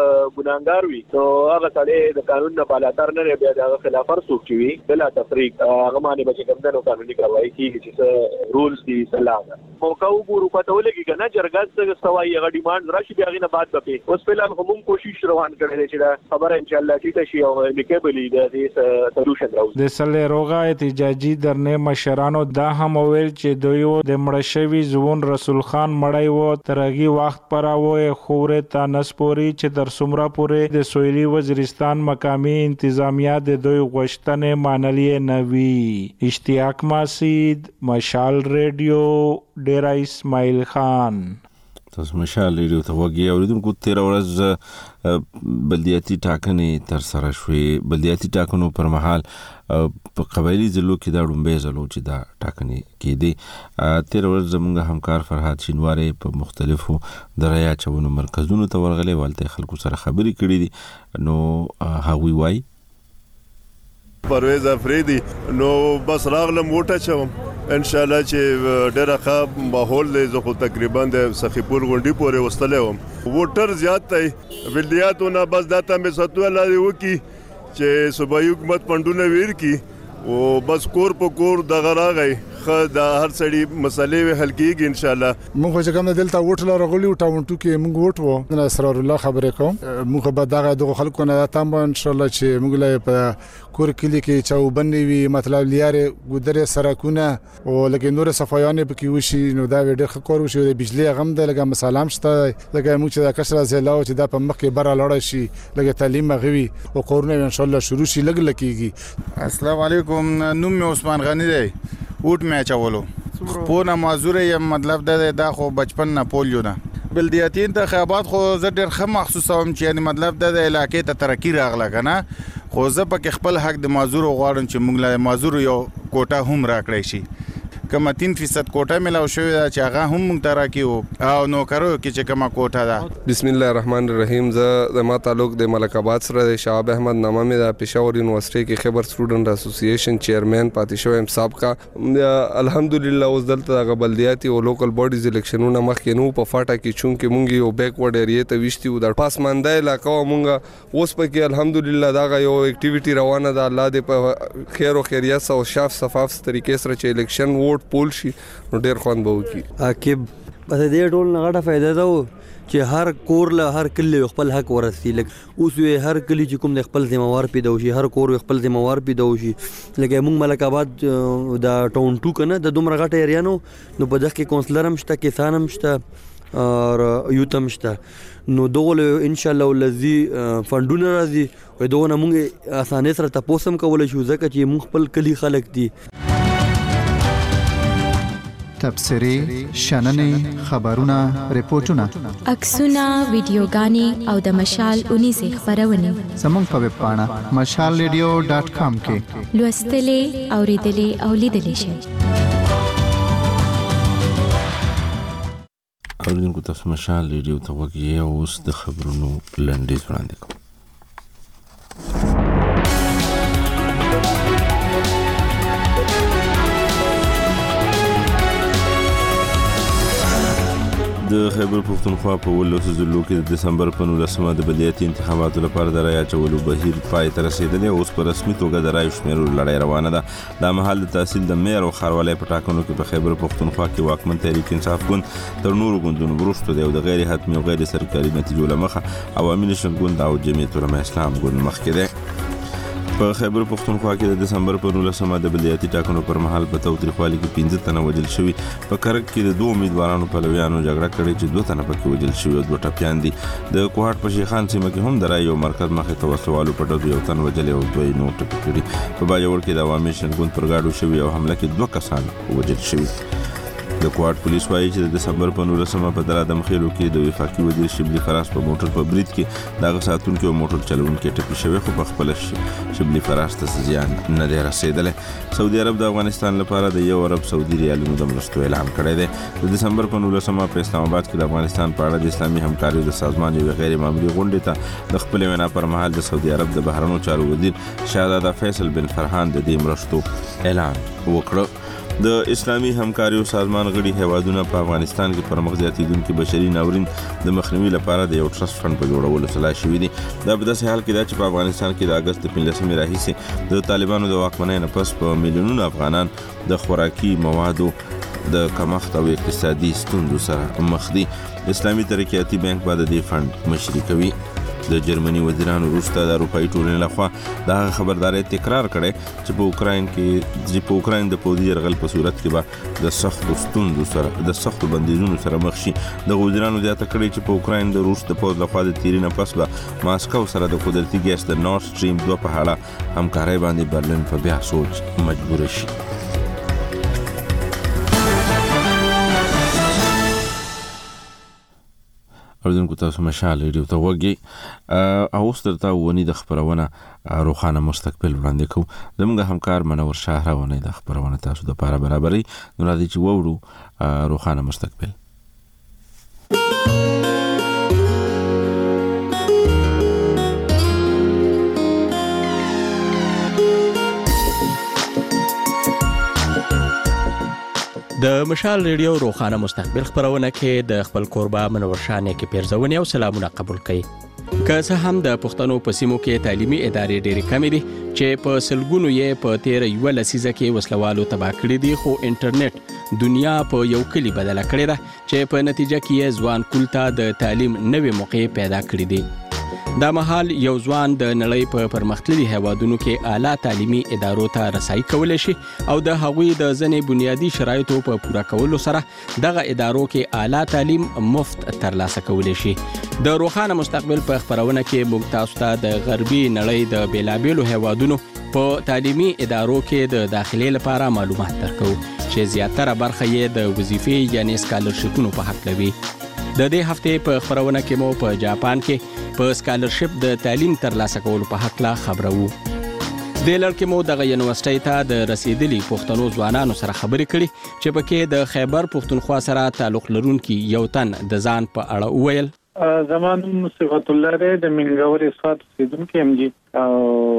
ګناګار وي نو هغه سړی د قانون نه بالاتر نه بیا د خلاف ورسوک وي بلا تفریق هغه باندې به کوم دنو قانوني کاروایی کیږي چې رولز دي سلام او کو ګورو پته ولګي کنه جرګه څنګه سوای هغه ډیماند راشي بیا غینه بعد پکې اوس په لاره هم کوشش روان کړي چې دا خبره ان شاء الله چې شي او لیکبلی د دې سولوشن راوځي. د سلیروغا احتجاجي درنې مشرانو دا هم ویل چې دوی د مړشوي ځوان رسول خان مړی وو ترغي وخت پر اوه خوره تا نسپوري چې در سمرا پورې د سویلي وزیرستان مقامی انتظامیه د دوی غوښتنې مانلې نه وی. اشتیاق ماسید مشال ریډیو ډیرا اسماعیل خان. تاسو مشال ریډیو ته وګورئ اوریدونکو تیر ورځ بلدیاتي ټاکنې تر سره شوې. بلدیاتي ټاکنو پر مهال په قبایلی ضلعو کې دا ډومبې ضلعو چې دا ټاکنې کېدې تیر ورځ زموږ همکار فرحات شینواری په مختلفو دریا چونو مرکزونو ته ورغلی والته خلکو سره خبرې کړې دي نو هغوی وایي پرویز افریدی نو بس راغلم وټه چوم ان شاء الله چې ډېر ښه ماحول دی زه خو تقریبا د سخیپور غونډې پورې وستلی وم ووټر زیات دی ولدیاتونه بس دا ته مې ستو الله دې وکړي چې صوبایي حکومت پنډونه ویر کړي او بس کور په کور دغه راغی ښه د هر سړي مسلې حل کېږي ان شاء الله. موږ چې کوم دلته ووټ لاره غولي او ټاونټو کې موږ ووټ وو اسرار الله خبرې کوم موږ به دغه دغه خلکو نه تام ان شاء الله چې موږ له په کور کلی کې چاوبنې وي مطلب لیارې ګودره سرکونه او لکه نور صفایانه پکې وشي نو دا ډېر ښه کار وشي د بجلی غم د لګه مسالم شته لکه موږ چې د کسره زلاو چې دا په مخ کې بره لاړ شي لکه تعلیم غوي او کورونه ان شاء الله شروع شي لګ لکېږي. السلام علیکم نوم مې عثمان غنی دی ووټ مې چولو پونه معذور یم مطلب دا دا خو بچپن نه پولیو نه بلدیاتي انتخابات خو زه ډېر ښه محسوسوم چې یعنی مطلب دا د علاقې ته ترقي راغله کنه خو زه پکې خپل حق د معذور غواړم چې موږ له معذور یو کوټه هم راکړی شي کما تین فیصد کوټه ملاو شوې ده چې هغه هم موږ ته راکړي او نوکرو کې چې کومه کوټه ده. بسم الله الرحمن الرحیم. زه د ما تعلق د ملک آباد سره د شعب احمد نامه مې د پېښور یونیورسيټي کې خبر سټوډنټ اسوسییشن چیرمن پاتې شوم سابقه الحمدلله اوس دلته د بلدیاتي او لوکل باډیز الیکشنونه مخکې نو په فاټا کې چونکې مونږ یو بیکورډ ایریا ته وشتي او د پاسمانده علاقه مونږ اوس پکې الحمدلله دا یو اکټیویټي روانه ده الله دې په خیر او خیریت او شاف صفاف طریقې سره چې الیکشن ووټ پول شي نو ډیر خوان به وکي عقب بس دې ټول نه غټه فائدہ ده چې هر کور له هر کلی خپل حق ورسي لکه اوس هر کلی چې کوم د خپل ذمہوار پیدا وشي هر کور خپل ذمہوار پیدا وشي لکه موږ ملک آباد د ټاون ټو کنه د دومره غټه ایریا نو نو په دغه کې کونسلر هم شته کسان هم شته او یوت هم شته نو دغه ان شاء الله ولذي فندونه راځي او دغه موږ اسانه سره تاسو هم کولای شو ځکه چې موږ خپل کلی خلک دي. تبصرې شننې خبرونه ریپورتونه عکسونه ویډیوګانې او د مشال اونیزې خبرونه زموږ په ویب پاڼه مشال ریډیو ډاټ کام کې لوستلې اوریدلې او لیدلې شئ. اوریدونکو تاسو مشال ریډیو ته وګورئ او اوس د خبرونو لنډیز وړاندې کوم. د خیبر پښتونخوا په ولسو ضلعو کې د دسمبر په نولسمه د بلدیاتي انتخاباتو لپاره د رایې اچولو بهیر پای ته رسېدلی او اوس په رسمي توګه د رایو شمېرلو لړۍ روانه ده. دا مهال د تحصیل د میر او ښاروالۍ په ټاکنو کې په خیبر پښتونخوا کې واکمن تحریک انصاف ګوند تر نورو ګوندونو وروسته دی او د غیر حتمي او غیر سرکاري نتیجو له مخه عوامي نشن ګوند او جمعیت علماء اسلام ګوند مخکې دی. په خیبر پښتونخوا کې د دسمبر په نولسمه د بلدیاتي ټاکنو پر مهال په تاوتریخوالي کې پنځه تنه وژل شوي. په کرک کې د دوه امیدوارانو پلویانو جګړه کړې چې دوه تنه پکې وژل شوي او دوه ټپیان دي. د کوهاټ په شیخان سیمه کې هم د رایې یو مرکز مخې ته وسلوالو په ډزو یو تن وژلی او دوه یې نور ټپي کړي. په باجوړ کې د عوامي نشن ګوند پر ګاډو شوي او حمله کې دوه کسان وژل شوي. د کوهاټ پولیس وایي چې د دسمبر په نولسمه په درادم خیلو کې د وفاقي وزیر شبلی فراس په موټر په برید کې دغه ساتونکي او موټر چلونکي ټپي شوي خو په خپله شبلی فراس ته زیان نه دی رسېدلی. سعودي عرب د افغانستان لپاره د یو ارب سعودي ریالونو د مرستو اعلان کړی دی. د دسمبر په نولسمه په اسلام آباد کې د افغانستان په اړه د اسلامي همکاریو د سازمان یوې غیر معمولي غونډې ته د خپلې وینا پر مهال د سعودي عرب د بهرنیو چارو وزیر شهزاده فیصل بن فرحان د دې مرستو اعلان وکړ. د اسلامي همکاریو سازمان غړي هیوادونه په افغانستان کې پر مخ زیاتېدونکي بشري ناورین د مخنیوي لپاره د یو ټرست فنډ په جوړولو سلا شوي دي. دا په داسې حال کې ده چې په افغانستان کې د اګست د پنځلسمې راهیسې د طالبانو د واکمنۍ نه پس په میلیونونو افغانان د خوراکي موادو د کمښت او اقتصادي ستونزو سره مخ دي. اسلامي ترقیاتي بانک به د دې فنډ مشري کوي. د جرمني وزیرانو وروسته د اروپایي ټولنې لخوا دا خبرداري تکرار کړي چې په اوکراین کې چې په اوکراین د پوځي یرغل په صورت کې به د سختو ستونزو سره د سختو بندیزونو سره مخ شي. د وزیرانو زیاته کړي چې په اوکراین د روس د پوځ لخوا د تیري نه پس به ماسکو سره د قدرتي ګیس د نورد سټریم دوه په اړه همکارۍ باندې برلین په بیا سوچ مجبور شي. اوریدونکو تاسو مشال ریډیو ته وګورئ او اوس درته ونی د خبرونه روخانه مستقبل وړاندې کوو. زموږ همکار منور شاه راونی د خبرونه تاسو د لپاره برابرۍ نو راځي چې وورو روخانه مستقبل. د مشال ریډیو روخانه مستقبل خبرونه کې د خپل کوربه منور شانه کې پیرزونی او سلامونه قبول کړي. که څه هم د پښتنو په سیمو کې تعلیمي ادارې ډېرې کمې دي چې په سلګونو یې په تیر یو لسیزه کې وسلوالو تباه کړي دي، خو انټرنیټ دنیا په یو کلی بدله کړې ده چې په نتیجه کې یې ځوان کول ته د تعلیم نوې موقع پیدا کړې دي. دا مهال یو ځوان د نړۍ په پرمختللي هیوادونو کې اعلی تعلیمي ادارو ته رسایي کولی شي او د هغوی د ځینې بنیادي شرایطو په پوره کولو سره دغه ادارو کې اعلی تعلیم مفت ترلاسه کولی شي. د روخانه مستقبل په خبرونه کې موږ تاسو ته د غربي نړۍ د بیلابیلو هیوادونو په تعلیمي ادارو کې د داخلي لپاره معلومات درکو چې زیاتره برخه یې د وظیفې یعنی سکالرشپونو په حق لوي. د دې هفته په خبرونه کې مو په جاپان کې په سکالرشپ د تعلیم ترلاسه کولو په حق لا خبرو. د لړ کې مو د یونیورسيټي ته د رسیدلي پښتنو ځوانانو سره خبرې کړې چې پکې د خیبر پښتونخوا سره تعلق لرونکي یو تن د ځان په اړه وویل. زمان صفات الله د منګور اسفات سیدونکو ام جی او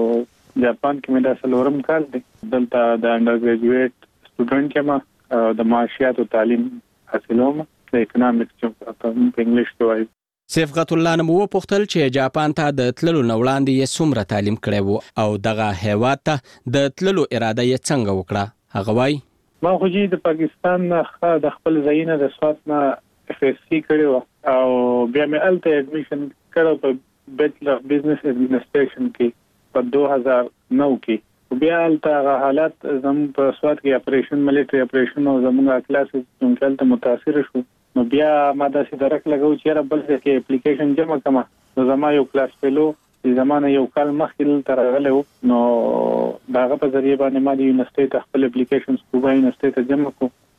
جاپان کې مې د سلورم کال دی. دلته د انډر ګریجویټ سټوډنټ یم د معاشيات او تعلیم حاصلوم د اکونومکس په انګلیش کې وایي. صفات الله نو وپوښتل چې جاپان ته د تللو نوړاندې یې څومره تعلیم کړی وو او دغه هیواد ته د تللو اراده یې څنګه وکړه. هغه وایي ما خو چې د پاکستان نه د خپل ځایونه د سوات نه اف اس سی کړو او بیا مې الته اډمیشن کړو په بیچلر بزنس ایڈمنسټریشن کې په دوه هزار نو کې. بیا الته حالات زم په سوات کې اپریشن ملټری اپریشن او زموږه کلاسز څنګه ته متاثر شو. نو بیا ما داسې درک لګاو چې را بل ځای کې اپلیکیشن جمع کما. نو زما یو کلاس فیلو زمانه یو کال مخکې تر غلې نو داغه په ذریعہ باندې ما د یونیورسيټي خپل اپلیکیشنز کوبا یونیورسيټي ته جمع کو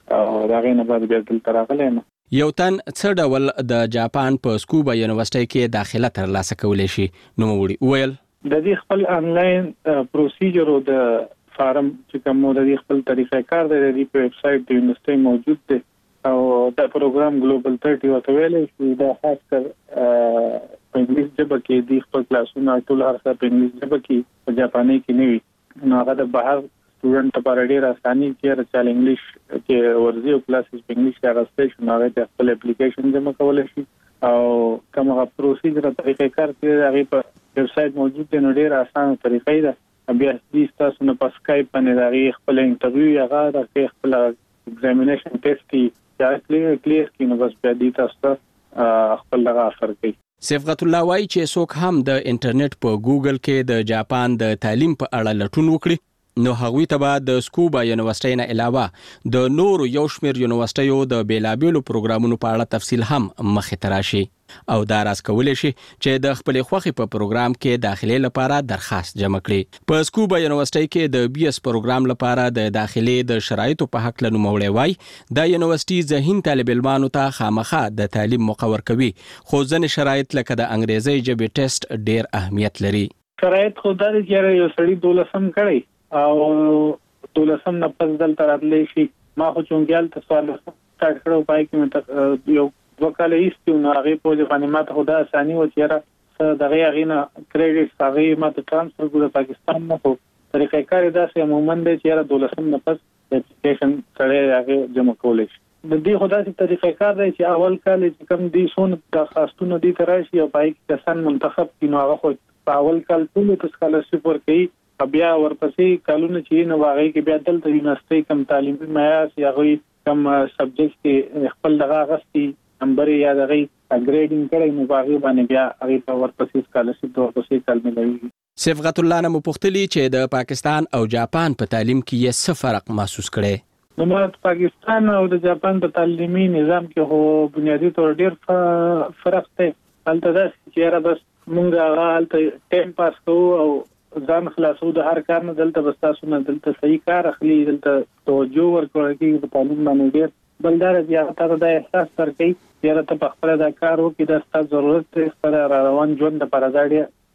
او دا غینه بعد بیا دلته راغلی نو یو تن څه ډول د جاپان په سکوبا یونیورسيټي کې داخله ترلاسه کولی شي نو وړي ویل د دې خپل انلاین پروسیجر او د فارم چې کوم د دې خپل طریقې کار دی د دې په ویب سټ د یونیورسيټي موجود دی او دا پروګرام ګلوبل ثلاثين وته ویلې چې دا خاص کر په انګلیسي ژبه کې د خپل کلاسونو ټول هر څه په انګلیسي ژبه کې په جاپاني کې نه وي نو هغه د بهر سټوډنټ لپاره ډېر اساني چې رچال انګلیش کې ورزي او کلاسز په انګلیش کې راځي چې هغه د خپل اپلیکیشن جمع کول شي او کومه پروسیجر طریقې کار کې هغه په ویب سټ موجود دی نو ډېر اسانه طریقې ده بیا دې تاسو نه په اسکایپ باندې هغه خپل انټرویو هغه د خپل ایگزامینیشن ټیسټ یا کلیر کلیر کې نو بس بیا دې تاسو خپل لغه اثر کوي صفغت الله وايي چې څوک هم د انټرنیټ په ګوګل کې د جاپان د تعلیم په اړه لټون وکړي نو هغوی ته به د سکوبا یونیورسيټي نه علاوه د نورو یو شمېر یونیورسيټیو د بیلابېلو پروګرامونو په اړه تفصیل هم مخې ته راشي او دا راز کولی شي چې د خپل خوخي په پروګرام کې داخلي لپاره درخواست جمع کړي په سکوبا یونیورسيټي کې د بي اس پروګرام لپاره د داخلي د شرایطو په حق لنو موړی وای د یونیورسيټي ذهین طالب علمانو ته خامخا د تعلیم مقرر کوي خو ځنې شرایط لکه د انګریزي ژبې ټیسټ ډیر اهمیت لري شرایط خو دا چې یو سړی دولسم کړي او دولسم نه پس دلته راتلی شي ما خو چونګیال ته سوال سٹارټ کړو پای کې مې یو وکاله ایستو نو هغه په ځواني ماته خدا اساني و چې دغه غینه کریډټ هغه ماته ترانسفر کړو پاکستان نه خو طریقې کار دا چې عموما د چې دولسم نه پس اپلیکیشن سره هغه جمع کول شي د دې خدا چې طریقې کار دی چې اول کال چې کم دي سون درخواستونه دي تراشي او پای کې کسان منتخب کینو هغه خو په اول کال ټول د سکالرشپ ورکړي بیا ورپسې کالونه چې نو هغه کې بیا دلته یونیورسيټي کم تعلیمي معیار یا هغه کم سبجیکټ خپل دغه غستي نمبر یا دغه اګریډینګ کړي نو باغی باندې بیا هغه په ورپسې سکالرشپ د ورپسې کال ملوي صفغت الله نه مپختلی چې د پاکستان او جاپان په تعلیم کې یې څه فرق محسوس کړي نو د پاکستان او د جاپان په تعلیمي نظام کې هو بنیادی تور ډیر فرق دی هلته دا چې را بس مونږ هغه هلته ټیم پاس کوو او ځان خلاصو د هر کار نه دلته بس تاسو نه دلته صحیح کار اخلي دلته توجه ورکړئ کې په تعلیم باندې ډیر بلدار بیا تاسو د احساس ترکي چې را ته خپل دا کار وکړي د ستاسو ضرورت ته سره روان ژوند لپاره دا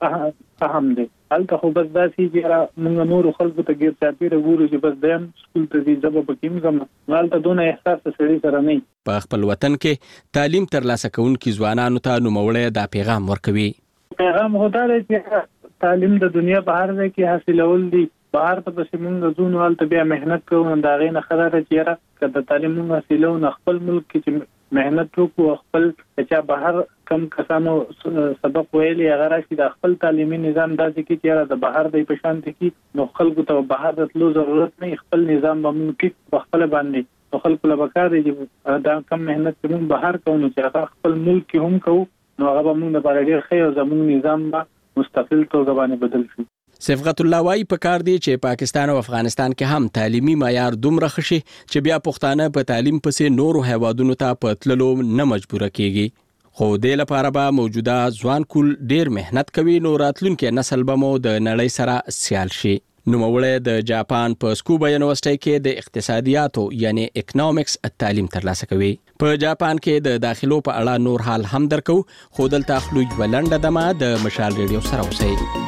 ډیر اهم دی هلته خو بس دا چې را موږ نور خلکو ته ګیر چاپیره ګورو چې بس دیم سکول ته دي ځب په کیم زم هلته دونه احساس سړي سره نه په خپل وطن کې تعلیم ترلاسه کوونکي ځوانانو ته نوموړی دا پیغام ورکوي پیغام هدا دی چې تعلیم د دنیا په هر ځای کې حاصلول دي بهر ته پسې موږ ځو نو هلته بیا محنت کوو نو د هغې نه ښه ده چې یاره که د تعلیم موږ حاصلو نو خپل ملک کې چې محنت وکړو خپل چا بهر کم کسانو سبق ویلي هغه راشي د خپل تعلیمي نظام داسې کړي چې یاره د بهر دی په شان کې نو خلکو ته بهر د تلو ضرورت نه خپل نظام به موږ کې په خپله باندې نو خلکو له پکار دی چې دا کم محنت چې موږ بهر کوو نو چې هغه خپل ملک کې هم کوو نو هغه به موږ لپاره ډېر ښه او زموږ نظام به مستقل توګه باندې بدل شي صفغت الله وايي په کار دی چې پاکستان او افغانستان کې هم تعلیمي معیار دومره ښه شي چې بیا پښتانه په تعلیم پسې نورو هیوادونو ته په تللو نه مجبوره کیږي خو دې لپاره به موجوده ځوان کول ډیر محنت کوي نو راتلونکي نسل به مو د نړۍ سره سیال شي نوموړی د جاپان په سکوبا یونیورسيټي کې د اقتصادیاتو یعنی اکونومکس تعلیم ترلاسه کوي په جاپان کې د داخلو په اړه نور حال هم درکو خو دلته خلوی ولنډه دمه د مشال ریډیو سره اوسئ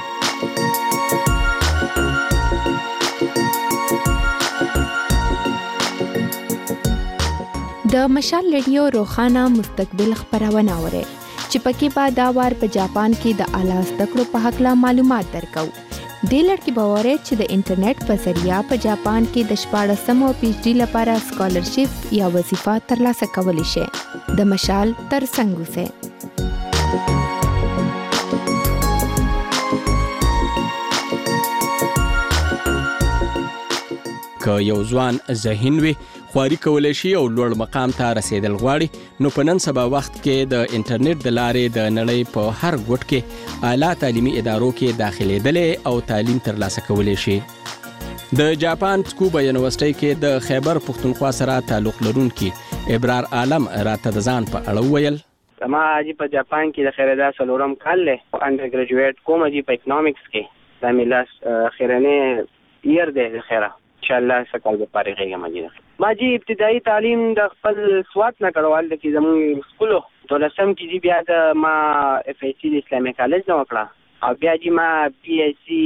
د مشال ریډیو روخانه مستقبل خبرونه اوري چې پکې به دا وار په جاپان کې د اعلی زده کړو په حق لا معلومات درکو د لړکی باور چې د انټرنیټ په ذریعہ په جاپان کې د شپاړسم او پی ایچ ډي لپاره سکالرشپ یا وظیفه ترلاسه کولی شي د مشال تر څنګ سه که یو ځوان ذهین وي خواري کولی شي او لوړ مقام ته رسیدل غواړي نو په نن سبا وخت کې د انټرنیټ د لارې د نړۍ په هر ګوټ کې اعلی تعلیمي ادارو کې داخلېدلې او تعلیم ترلاسه کولی شي د جاپان سکوبا یونیورسيټي کې د خیبر پښتونخوا سره تعلق لرونکي ابرار عالم راته د ځان په اړه ویل ما اجي په جاپان کې د خیردا سلورم کال له انډر ګریجویټ کوم اجي په اکونومکس کې د ملاس خیرنه ير ده خیره ان شاء الله سکال به پاره کېږم اجي ما جی ابتدایي تعلیم د خپل سوات نه کړوال د کې زموږ سکولو دولسم کې جی بیا د ما اف ای سی د اسلامي کالج نه وکړه او بیا جی ما پی ای سی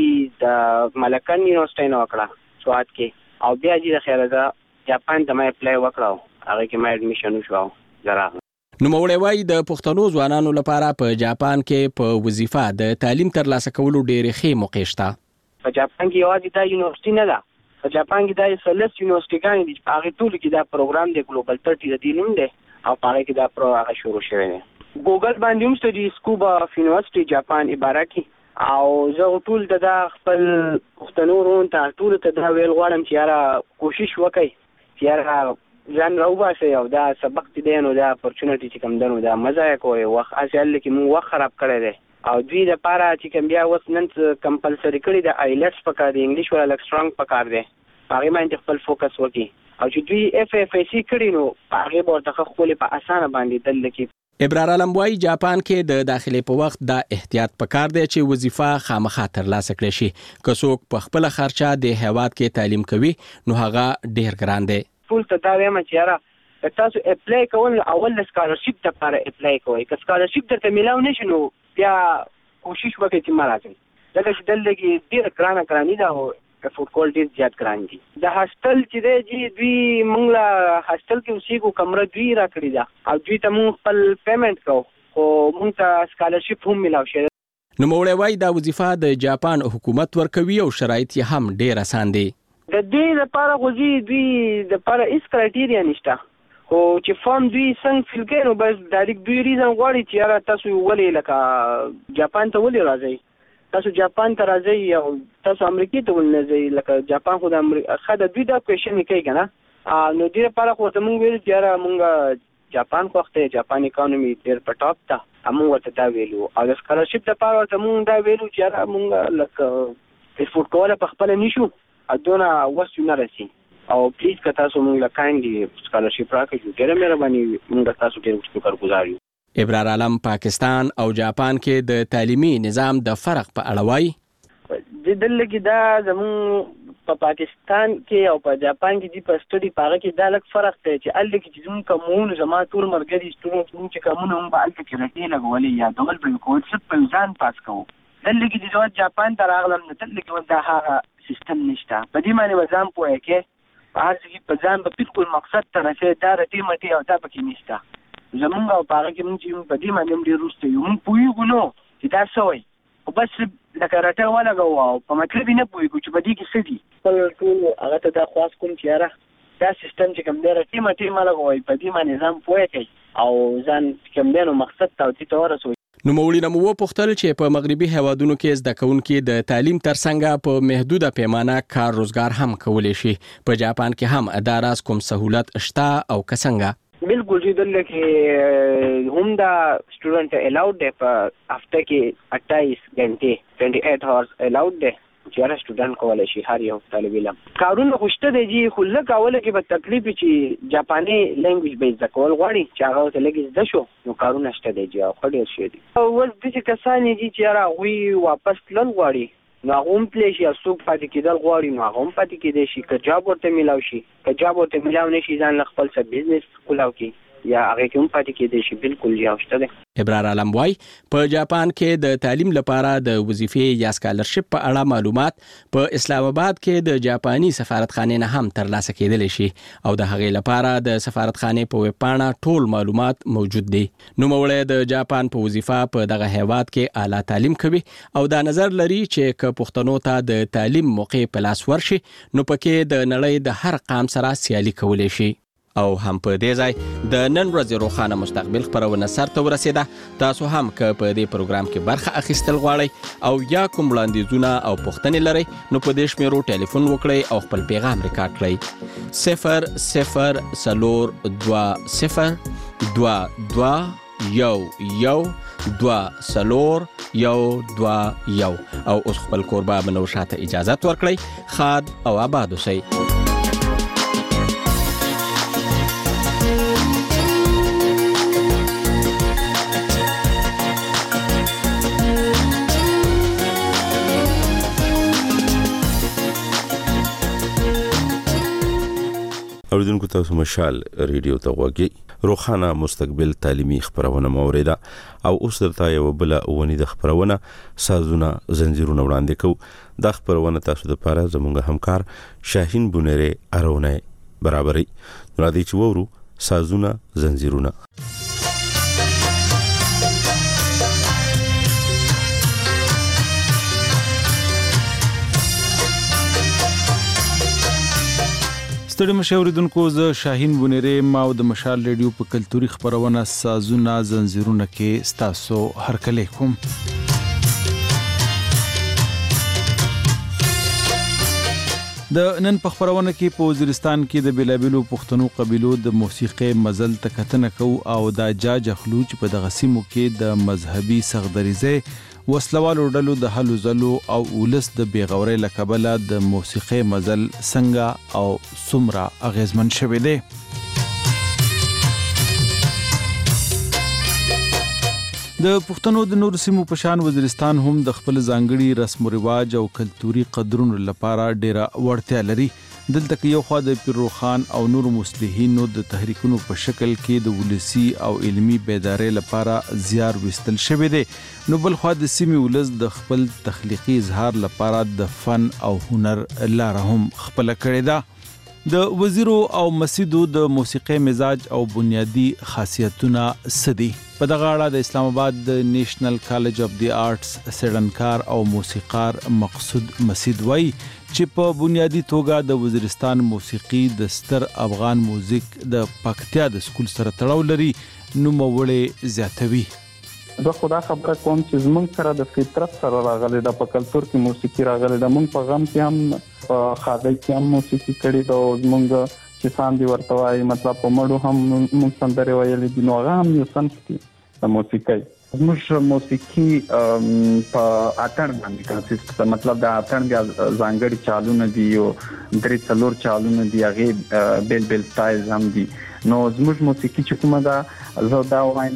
د ملکن یونیورسيټي نه وکړه سوات کې او بیا جی د خیره د جاپان ته ما اپلای وکړو هغه کې ما اډمیشن وشو زرا نو مولوی وای د پښتنو ځوانانو لپاره په جاپان کې په وظیفه د تعلیم ترلاسه کولو ډېرې ښې موقع شته. په جاپان کې یوازې دا یونیورسيټي نه ده، په جاپان کې دا سلس یونیورسيټيګان دي چې هغه ټول کې دا پروګرام دی ګلوبل ثلاثين د دې نوم دی او هغه کې دا پروګرام شروع شوی دی. ګوګل باندې هم سټډي سکوبا یونیورسيټي جاپان عبارتي او زه ټول د خپل پښتنو رون ته ټول ته دا ویل غواړم چې یاره کوشش وکړئ چې یاره ځان راوباسئ او دا سبق چې دی نو دا اپورچونټي چې کوم دی نو دا مزه یې کوئ وخت اصل کې موږ وخت خراب کړی دی او دوی د پاره چې کوم بیا اوس نن کمپلسري کړی د آیلټس په کار دی انګلیش ولا لک سترونګ په کار دی هغه باندې خپل فوکس وکړي او چې دوی اف اف ای سی کړی نو هغه ورته خپل په اسانه باندې دل کې. ابرار علم وای جاپان کې د داخلي په وخت د احتیاط په کار دی چې وظیفه خامخا ترلاسه کړي شي که څوک په خپل خرچه د هیواد کې تعلیم کوي نو هغه ډیر ګران دی. ټول ته دا وایم چې یاره تاسو اپلای کول اول سکالرشپ لپاره اپلای کوئ که سکالرشپ درته ملاو نشي نو بیا کوشش وکړئ چې مراتب دغه چې دلته ډیر ګرانه ګرانی دا او افورد کول ډیر زیات ګران دي. د هاستل چې دی جی دوی موږ لا هاستل کې اوسېږو کمره دوی راکړې ده او دوی ته موږ خپل پیمنټ کوو خو موږ ته سکالرشپ هم ملاو شي. نو مولوی وای دا وظیفه د جاپان حکومت ورکوي او شرایط یې هم ډیر اسان دي. د دې لپاره خو دوی د لپاره هیڅ کرایټیریا نشته خو چې فارم دوی څنګه فیل کوي نو بس ډایرکټ دوی ریزن غواړي چې یاره تاسو ولې لکه جاپان ته ولې راځئ تاسو جاپان ته راځئ او تاسو امریکا ته ولې نه ځئ لکه جاپان خو د امریکا خا د دوی دا کوېشن کوي که نه نو دې لپاره خو ورته موږ ویلو چې یاره موږ جاپان خوښ دی جاپان اکانومي ډېر په ټاپ ده موږ ورته دا ویلو او د سکالرشپ لپاره ورته موږ دا ویلو چې یاره موږ لکه افورد کولی په خپله نیشو دونه وس نه رسي او پلیز که تاسو موږ له کاینډلي سکالرشپ راکړئ ډېره مهرباني موږ تاسو ډېر شکرګزار یو. ابرار علم پاکستان او جاپان کې د تعلیمي نظام د فرق په اړه وایي. د دلته کې دا زموږ په پاکستان کې او په جاپان کې چې په سټډي په هغه کې دا لږ فرق دی چې هلته کې چې زموږ کومونه زما ټول ملګري سټوډنټ زموږ چې کومونه هم به هلته کې رټې لګولې یا ډول به یې کول صرف په ځان پاس کوو. دلته کې چې زه جاپان ته راغلم نو دلته کې دا هغه سیستم نشته په دې باندې به ځان پوهه کې په هر ځای کې په ځان به بالکل مقصد ته رسې دا رټې مټې او دا پکې نشته زمونږ او په هغه کې موږ چې په دې باندې هم ډېر وروسته یو موږ پوهېږو نو چې دا څه وایي خو بس لکه رټه ولګوو او په مطلب یې نه پوهېږو چې په دې کې څه دي خپل ټول هغه ته دا خواست کوم چې یاره دا سیستم چې کوم دی رټې مټې مه لګوئ په دې باندې ځان پوهه کوئ او ځان کوم دی نو مقصد ته او دې ته ورسوئ. نو مولوی نه مو وپوښتل چې په مغربي هیوادونو کې زده کوونکي د تعلیم ترڅنګ په محدوده پیمانه کار روزګار هم کولی شي په جاپان کې هم دا راز کوم سہولت شته او که څنګه؟ بالکل چې دلته کې هم دا سټوډنټ الاؤډ دی په هفته کې اٹھائیس غنټې अट्ठाईस اورز الاؤډ دی چې هر سټوډنټ کولی شي هر یو طالب علم کارونه خو شته دی جی خو لږ اوله کې به تکلیف چې جاپاني لینګویج به زده کول غواړي چې هغه ورته لږ زده شو نو کارونه شته دی جی او ښه ډېر شوي دي. اوس داسې کسان یې دي چې یاره هغوی واپس تلل غواړي نو هغه هم تللی شي او څوک پاتې کېدل غواړي نو هغه هم پاتې کېدی شي که جاب ورته میلاو شي که جاب ورته میلاو نه شي ځان له خپل څه بزنس کولاو کړي یا هغه کې هم پاتې کېدی شي بالکل یا شته دی. ابرار علم وای په جاپان کې د تعلیم لپاره د وظیفې یا سکالرشپ په اړه معلومات په اسلام آباد کې د جاپاني سفارتخانې نه هم ترلاسه کېدلی شي او د هغې لپاره د سفارتخانې په ویب پاڼه ټول معلومات موجود دي. نوموړی د جاپان په وظیفه په دغه هیواد کې اعلی تعلیم کوي او دا نظر لري چې که پښتنو ته د تعلیم موقع په لاس ورشي نو پکې د نړۍ د هر قام سره سیالي کولی شي. او هم په دې ځای د نن ورځې روښانه مستقبل خپرونه سر ته ورسېده. تاسو هم که په دې پروګرام کې برخه اخیستل غواړئ او یا کوم وړاندیزونه او پوښتنې لرئ نو په دې شمیرو ټلیفون وکړئ او خپل پیغام ریکارډ کړئ صفر صفر څلور دوه صفر دوه دوه یو یو دوه څلور یو دوه یو او اوس خپل کوربه منور شاته اجازت ورکړئ. ښاد او آباد اوسئ. او اوریدونکو تاسو مشال ریډیو ته غوږی روخانه مستقبل تعلیمي خبرونه موریده او اوس درته یو بل ونی د خبرونه سازونه زنجیرونه وړاندې کو د خبرونه تاسو د لپاره زموږ همکار شاهین بونره ارونه برابرۍ نو د چورو سازونه زنجیرونه ستړي مشوریدونکو ز شاهین بونره ما د مشال ریډیو په کلتوري خبرونه سازونه زنجیرونه کې ستاسو هرکلی کوم. د نن په خبرونه کې په وزیرستان کې د بیلابلو پښتنو قبیلو د موسیقي مزل تکتنه کو او د جاج خلوچ په دغه سیمو کې د مذهبي سغدریزه وسلوالو ډلو د حلو زلو او ولس د بیغوري لکبله د موسیقي مزل څنګه او سمرا اغیزمن شوه دی. د پښتنو د نور سیمو په شان وزیرستان هم د خپل ځانګړي رسم او رواج او کلتوري قدرونو لپاره ډیره وړتیا لري. دلته کې یو خوا د پیروخان او نور مصلحینو د تحریکونو په شکل کې د ولسی او علمی بیداری لپاره زیار وستل شوی دی، نو بل خوا د سیمې ولس د خپل تخلیقي اظهار لپاره د فن او هنر لاره هم خپل کړی ده. د وزیرو او مسجدو د موسیقي مزاج او بنیادی خاصیتونه سدي. په دغه اړه د اسلام آباد د نیشنل کالج اف دی آرټس سیډنکار او موسیقار مقصود مسجد وای چې په بنیادی توګه د وزیرستان موسیقي د ستر افغان موزیک د پکتیا د سکول سره تړاو لري، نو موړې زیاتوي. زه خدا خبره کوم چې زمونږ سره د فطرت سره راغلی ده، په کلتور کې موسیقي راغلی ده. مونږ په غم کې هم په خادۍ کې هم موسیقي کړې ده، او زمونږ چې ساندې ورته وایي مطلب په مړو هم مونږ سندرې ویلې دي، نو هغه هم یو صنف دی د موسیقۍ. زموږ موسیقي په اتڼ باندې کنسیسټ، مطلب د اتڼ بیا ځانګړي چالونه دي او درې څلور چالونه دي، هغې بیل بیل سټایلز هم دي. نو زموږ موسیقي چې کومه ده زه دا وایم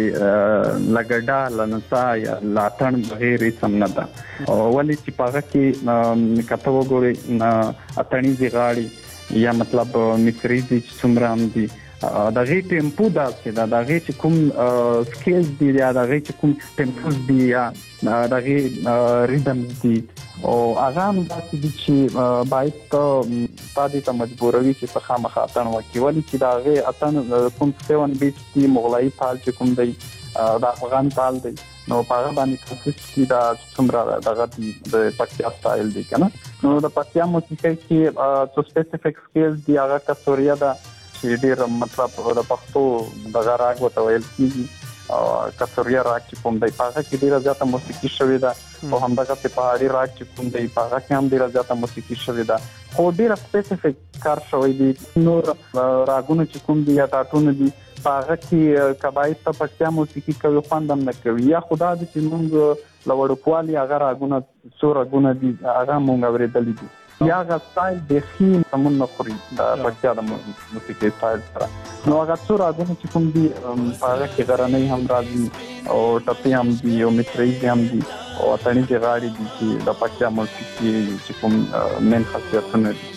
چې لګډا لنسا یا لاتن بغیر سم نه ده، ولې چې په هغه کې کته وګورئ اتڼیزې غاړې یا مطلب مصریزې چې څومره هم دي، د هغې ټیمپو داسې ده، د هغې چې کوم سکیلز دي یا د هغې چې کوم ټیمپوز دي یا د هغې ریدمز دي، او هغه هم داسې دي چې باید تا دې ته مجبوروي چې ته خامخا اتڼ وکړي، ولې چې د هغې اتڼ کوم سیون بیټ دي، مغلایي تال چې کوم دی د افغان تال دی، نو په هغه باندې کنسیسټ دي دا څومره دغه دي د پکتیا سټایل دی که نه. نو د پکتیا موسیقۍ کې څو سپیسیفیک سکیلز دي، هغه کسوریه ده چې ډېر مطلب د پښتو دغه راګ ورته ویل کېږي، کسوریه راګ چې کوم دی په هغه کې ډېره زیاته موسیقي شوې ده، او همدغسې پهاړي راګ چې کوم دی په هغه کې هم ډېره زیاته موسیقي شوې ده، خو ډېره سپیسیفیک کار شوی دی. نور راګونه چې کوم دي یا ټاټونه دي په هغه کې که باید ته پکتیا موسیقي کوي خوند هم نه کوي، یا خو دا ده چې مونږ له وړوکوالي هغه راګونه څو راګونه دي هغه مونږ اورېدلي دي، یا هغه سټایل بیخي سمون نه خوري د پکتیا د موسیقي سټایل سره. نو هغه څو راګونه چې کوم دي په هغه کې غرنۍ هم راځي او ټپې هم دي او مصریزې هم دي او اتڼیزې غاړې دي چې د پکتیا موسیقي چې کوم مین خاصیتونه دي.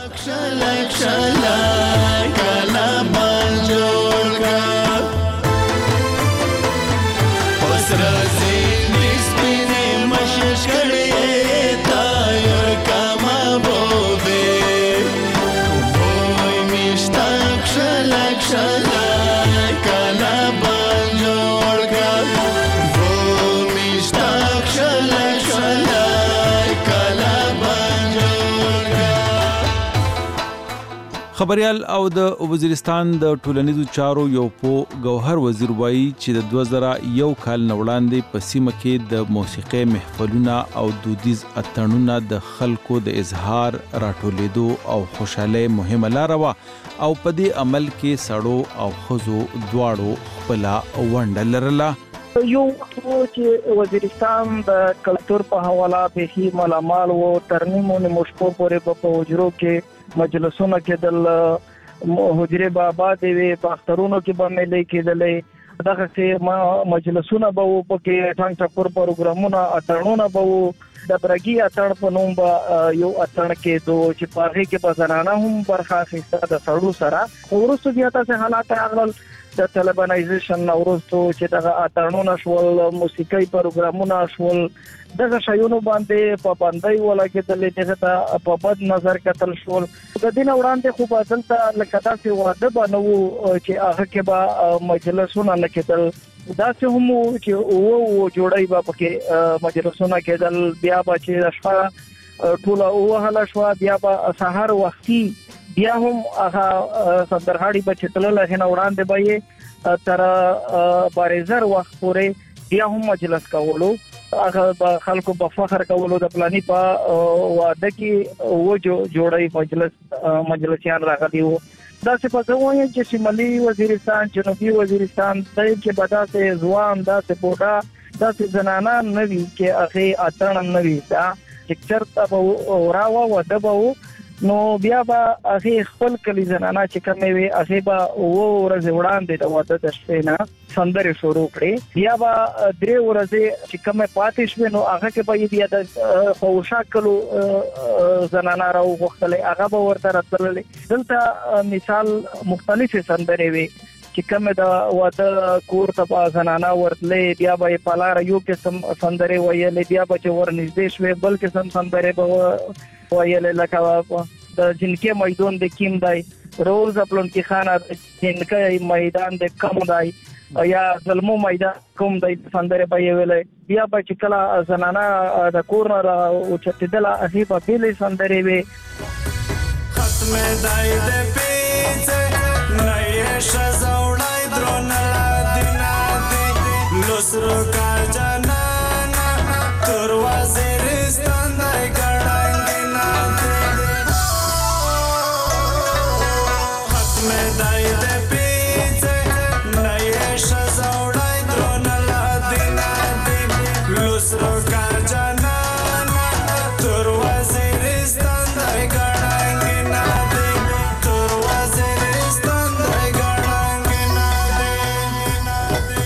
خبريال او د وزیرستان د ټولنیزو چارو یو په گوهر وزیر وایي چې د دوه زره یو کال نه وړاندې په سیمه کې د موسیقي محفلونه او دودیز اتڼونه د خلکو د اظهار راټولېدو او خوشحالۍ مهمه لاره وه، او په دې عمل کې سړو او ښځو دواړو خپله ونډه لرله. یو وخت و چې وزیرستان د کلتور په حواله بیخي مالامال و، تر نیمو نیمو شپو پورې په حجرو کې مجلسونه کېدل، حجرې به آبادې وې، په اخترونو کې به میلې کېدلې، دغسې مجلسونه به وو، پکې ټنګ ټکور پروګرامونه اتڼونه به وو، د برګي اتړ په نوم به یو اتړ کې دو چې پاره کې په زنانه هم برخه اخیسته د سړو سره ورسته بیا تاسو حالات راغلل د طالبانایزیشن نورستو چې دغه اتړونو شول موسیقي پروګرامونه شول دغه شایونو باندې په باندې ولګېدل دغه ته په بد نظر کتل شول د دین وړاندې خو بدل ته لکه تاسو واده بنو چې هغه کې به مجلسونه نه کېدل دا چې هم چې او جوړای به پکې مجلسونه کېدل بیا به چې شپه ټول او هله شو بیا به سحر وختي بیا هم هغه صدرهاړي به چتل له نه وړاندې به تر بارزر وخت پورې بیا هم مجلس کولو هغه خلکو په فخر کولو د پلاني په واده کې و جوړای مجلس مجلسيان راغلي وو دا څه په ځواني چې شمالي وزیرستان جنوبي وزیرستان دای کې بداسه ځوان دا څه پوډا دا څه زنانه نوي کې هغه اتړ نوي دا چې چرته به راو و دبو نو بیا به هغه خپل کلی زنانه چې کومې وي هغه به و ورځ وړاندې د واده د شپې نه سندره شروع کړي بیا به درې ورځې چې کومه پاتې شوه نو هغه کې به بیا د خوشا کلو زنانه راو غوښتلې هغه به ورته راتللې دلته مثال مختلفه سندره وي چې کومه د واده کور ته زنانه ورتلې بیا به پالار یو کې سندره ویلې بیا به چې ورنږدې شوه بل کې سندره به ویلې لکه د جنکه میدان د کیم دای روز خپلون کې خانه جنکه میدان د کم دای یا ظلمو میدان کوم د سندره به ویلې بیا به چې کله زنانه د کورنر او چتدل اخی په بیلې سندره وي ختم دای د پیڅ نه شزاولای درون دینا دی لسرو کا جنانا تر وزیرستان دای ګړای دینا دی ختم دای د پیڅ نه شزاولای درون دینا دی لسرو کا جنانا تر وزیرستان دای ګړای دینا دی تر وزیرستان دای ګړای دینا دی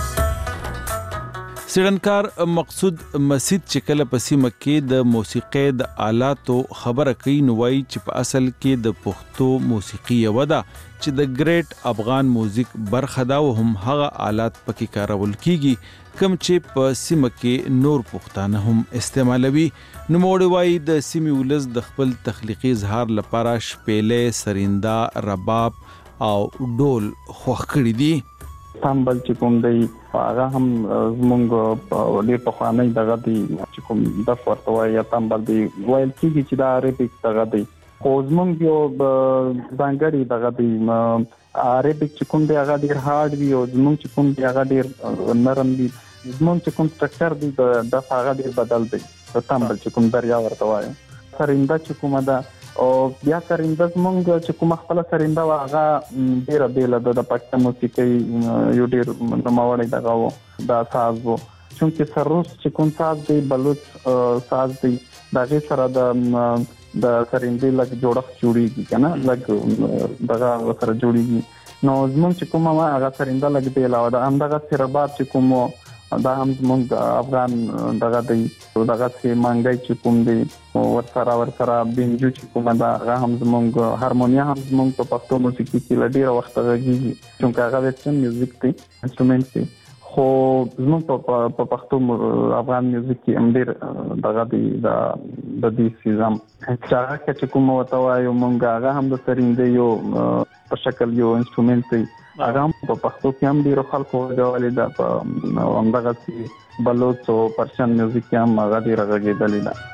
سیړنکار مقصود مسجد چې کله په سیمه کې د موسیقي د آلاتو خبره کوي نو وایي چې په اصل کې د پښتو موسیقي یو ده چې د ګریټ افغان موزیک برخه دا او هم هغه آلات پکې کارول کیږي کوم چې په سیمه کې نور پښتانه هم استعمالوي نو موړ وایي د سیمې ولز د خپل تخلیقي اظهار لپاره شپېلې سریندا رباب او ډول خوښ کړی دي تامبل چې کوم دی هغه هم زمونږ ډېر پخوانی دغه دی چې کوم د ورته وایي تامبل دی ویل کېږي چې دا عربیک دغه دی خو زمونږ یو ځانګړی دغه دی عربیک چې کوم دی هغه ډېر هارډ وي او زمونږ چې کوم دی هغه ډېر نرم وي زمونږ چې کوم سټرکچر دی د هغه ډېر بدل دی د تامبل چې کوم دریا ورته وایي سرینده چې کومه ده او بیا سرینده زمونږ چې کومه خپله سرینده وه هغه ډېره بېله ده د پښتو موسیقۍ یو ډېر نوموړی دغه و دا ساز و چونکې سروس چې کوم ساز دی بلوچ ساز دی د هغې سره د د سرندې لږ جوړښت جوړېږي که نه لږ دغه سره جوړېږي نو زمونږ چې کومه وه هغه سرنده لږ بېله وه د همدغسې رباب چې کوم و دا هم زمونږ افغان دغه دی دغسې مانګی چې کوم دی ورسره ورسره بینجو چې کومه ده هغه هم زمونږ هارمونیا هم زمونږ په پښتو موسیقي کې له ډېره وخته غږېږي چونکې هغه ویسټرن میوزیک دی انسټرومنټ دی خو زمونږ په پښتو افغان میوزیک کې هم ډېر دغه دی د دې څیز هم چې هغه چې کومه ورته وایو مونږ هغه هم د سرندې یو په شکل یو انسټرومنټ دی هغه هم په پښتو کې هم ډېرو خلکو غږولې ده په همدغسې بلوچ او پرشن میوزیک کې هم هغه ډېره غږېدلې ده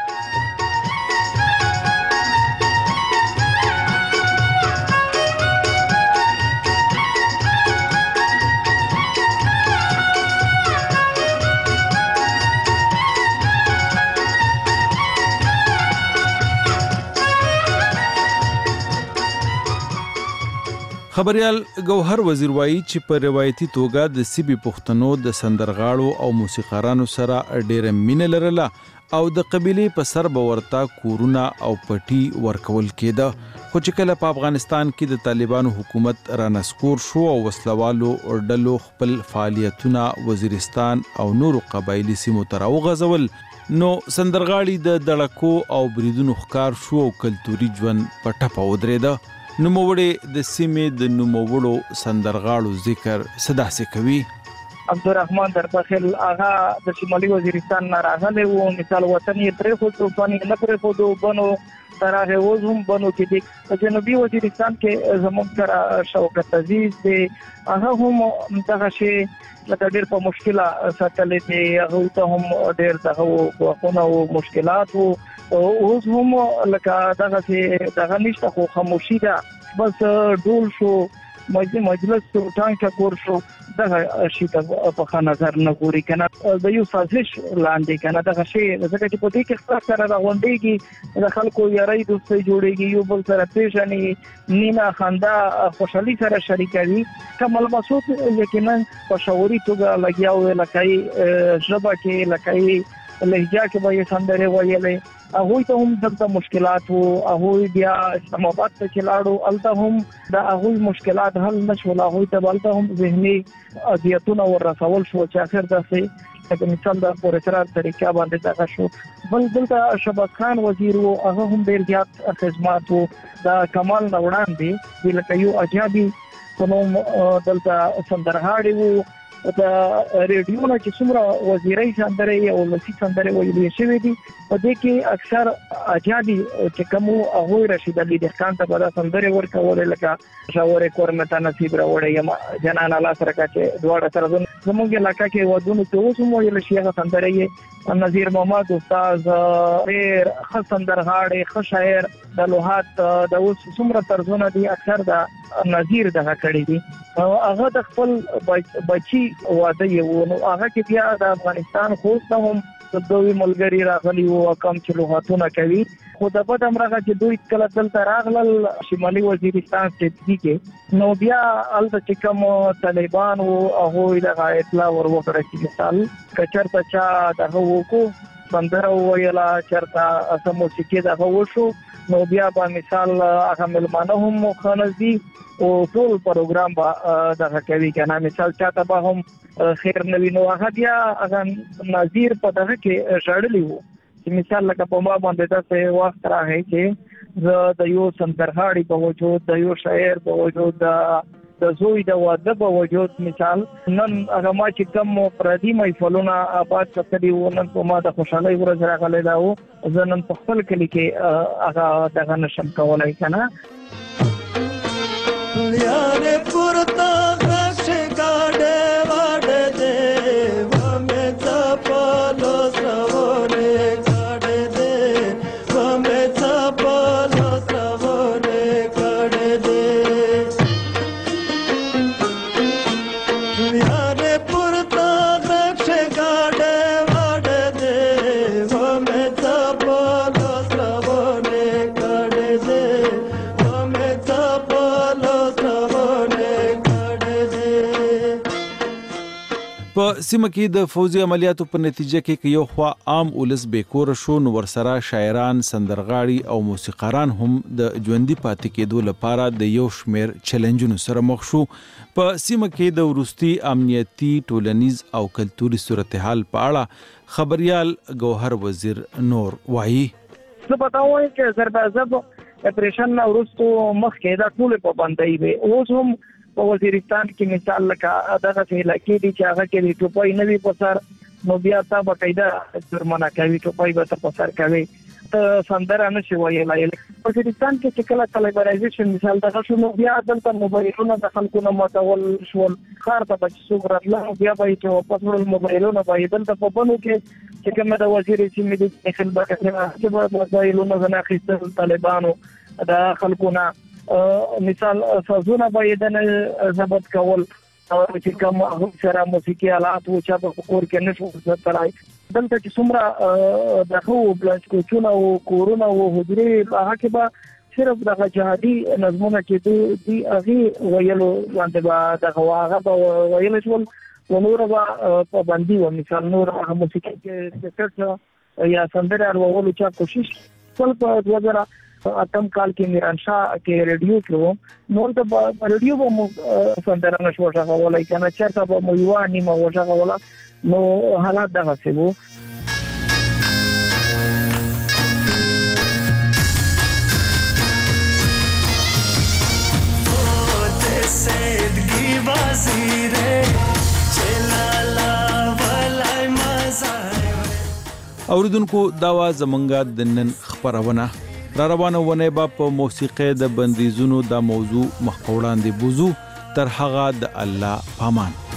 خبريال ګوهر وزیر وایي چې په روایتي توګه د سیبي پښتنو د سندرغاړو او موسیقارانو سره ډېره مینه لرله او د قبيلې په سر به ورته کورونه او پټي ورکول کېده خو چې کله په افغانستان کې د طالبانو حکومت را نسکور شو او وسلوالو ډلو خپل فعالیتونه وزیرستان او نورو قبایلی سیمو ته راوغځول نو سندرغاړي د دړکو او بریدونو ښکار شو او کلتوري ژوند په ټپه ودرېده. نوموړی د سیمې د نوموړو سندرغاړو ذکر صداسې کوي. عبدالرحمن دربخیل آغا د شمالي وزیرستان نه راغلی و، مثال وطن یې پرېښود، فن یې نه پرېښودو، بنو تر هغې اوس هم بنو کې دی. په جنوبي وزیرستان کې زموږ سره شوکت عزیز دی، هغه هم دغه شی لکه ډېر په مشکله ساتلی دی، هغوی ته هم ډېر دغه ګواښونه او مشکلات و. اوس هم لکه دغسې دغه نشته، خو خاموشي ده، بس ډول شو، مجلس شو، ټانکه کور شو، دغه شي ته په ښه نظر نه ګوري که نه، د یو سازش لاندې که نه دغه شی، ځکه چې په دې کې خلک سره راغونډېږي، د خلکو یارۍ دوستۍ جوړېږي، یو بل سره پېژني، مینه، خندا، خوشحالي سره شریکوي. کمال مسعود یقینا په شعوري توګه لګیا و، لکه یې ژبه کې، لکه یې لهجه کې به یې سندرې ویلې. هغوی ته هم دلته مشکلات وو، هغوی بیا اسلام آباد ته چې لاړو، هلته هم د هغوی مشکلات حل نه شول، هغوی ته به هلته هم ذهني اذیتونه وررسول شو چې اخر داسې لکه مثال د پورسرار طریقه باندې دغه شو. بل دلته شهباز خان وزیر و، هغه هم ډېر زیات خدمات وو. د کمال نه وړاندې لکه یو اجابي په نوم دلته سندرغاړي وو. د ریډیو نه چې څومره وزیرۍ سندرې او ولسي سندرې ویلې شوې دي، په دې کې اکثر اجادي چې کوم هغوی رشید علي دهقان ته به دا سندرې ورکولې، لکه شاورې کور مې تا نصیب راوړی یم، جنان الله سره که چې دواړه سره زموږ علاقه کې ودونو کې اوس هم ویل شي هغه سندرې یې. نظیر محمد استاد ډېر ښه سندرغاړی، ښه شاعر، د لوحات د اوس څومره طرزونه دي اکثر د نظیر دغه کړي دي. هغه د خپل بچي واده یې و، نو هغه کې بیا د افغانستان خوست ته هم د دوی ملګري راغلي وو، کم چې لغاتونه کوي. خو د بد همرغه چې دوی کله دلته راغلل شمالي وزیرستان سیدګي کې، نو بیا هلته چې کوم طالبان وو هغوی دغه اطلاع ور وکړه چې مثال که چېرته چا دغه وکړو، سندره وویله، چېرته څه موسیقي دغه وشو، نو بیا به مثال هغه مېلمانه هم ښه نږدې او ټول پروګرام به دغه کوي که نه، مثال چاته به هم خیر نه وي. نو هغه بیا هغه نظیر په دغه کې ژړلی وو چې مثال لکه په ما باندې داسې وخت راغی چې زه د یو سندرغاړي په وجود، د یو شاعر په وجود، د زوی د واده په وجود، مثال نن هغه ما چې کوم پردي محفلونه آباد کړي وو، نن په ما د خوشحالۍ ورځ راغلی دا و، زه نن په خپل کلي کې هغه دغه نشم کولی که نه. یاره پورتا غش گاډه واډه دې و مې ځپلو سرونه گاډه دې و مې ځپلو سرونه گاډه دې یاره پورتا غش گاډه واډه دې و مې ځپلو سرونه گاډه دې و مې ځپلو په سیمه کې د فوزي عملیاتو په نتیجه کې یو خوا عام ولس بیکور شو، نو ورسره شاعران، سندرغاړي او موسیقاران هم د ژوندۍ پاتې کېدو لپاره د یو شمېر چیلنجونو سره مخ شو. په سیمه کې د وروستي امنیتي، ټولنیز او کلتوري صورتحال په اړه خبريال ګوهر وزیر نور وایي. زه به دا وایم چې ضرب اپریشن نه وروستو مخکې دا ټولې پابندۍ وې. اوس هم په وزیرستان کې مثال لکه دغه علاقې دي چې هغه کې ټوپۍ نه وي په سر، نو بیا تا باقاعده جرمانه کوي، ټوپۍ به ته په سر کوي، ته سندره نشي ویلی. وزیرستان کې چې کله کلیبرایزیشن مثال دغه شو، نو بیا دلته موبایلونه د خلکو نه ماتول شول، ښار ته به چې څوک راتله نو بیا به یې چې واپس وړل موبایلونه به یې دلته په بنو کې چې کومه د وزیر سیمې د خلبه کې به موبایلونه ځنه اخیستل طالبانو د خلکو نه، مثال سازونه به یې دنه ضبط کول، او چې کوم هغوی سره موسیقي آلات و چا په کور کې نه شو تړی. دلته چې څومره دغه و بلانچکوچونه و کورونه و حجرې، هغه کې به صرف دغه جهادي نظمونه چې دي هغې ویلو باندې به دغه هغه به ویلی شول، و نوره به پابندي وه. مثال نور هغه موسیقي کې کټ یا سندرې اړوولو چا کوشش ټول په دوه زره اتم کال کې میرانشاه کې ریډیو کې نو ته ریډیو به مو سندره نشو غوړای کنه چېرته به مو یو نیمه وژغوله، نو حالات دغه څه وو. بازی ره چلالا ولای مزای اوریدونکو دا وا زمونږه د نن خبرونه را روانه ونه با په موسیقي د بندیزونو د موضوع مخ وړاندې بوزو تر هغه د الله پامان.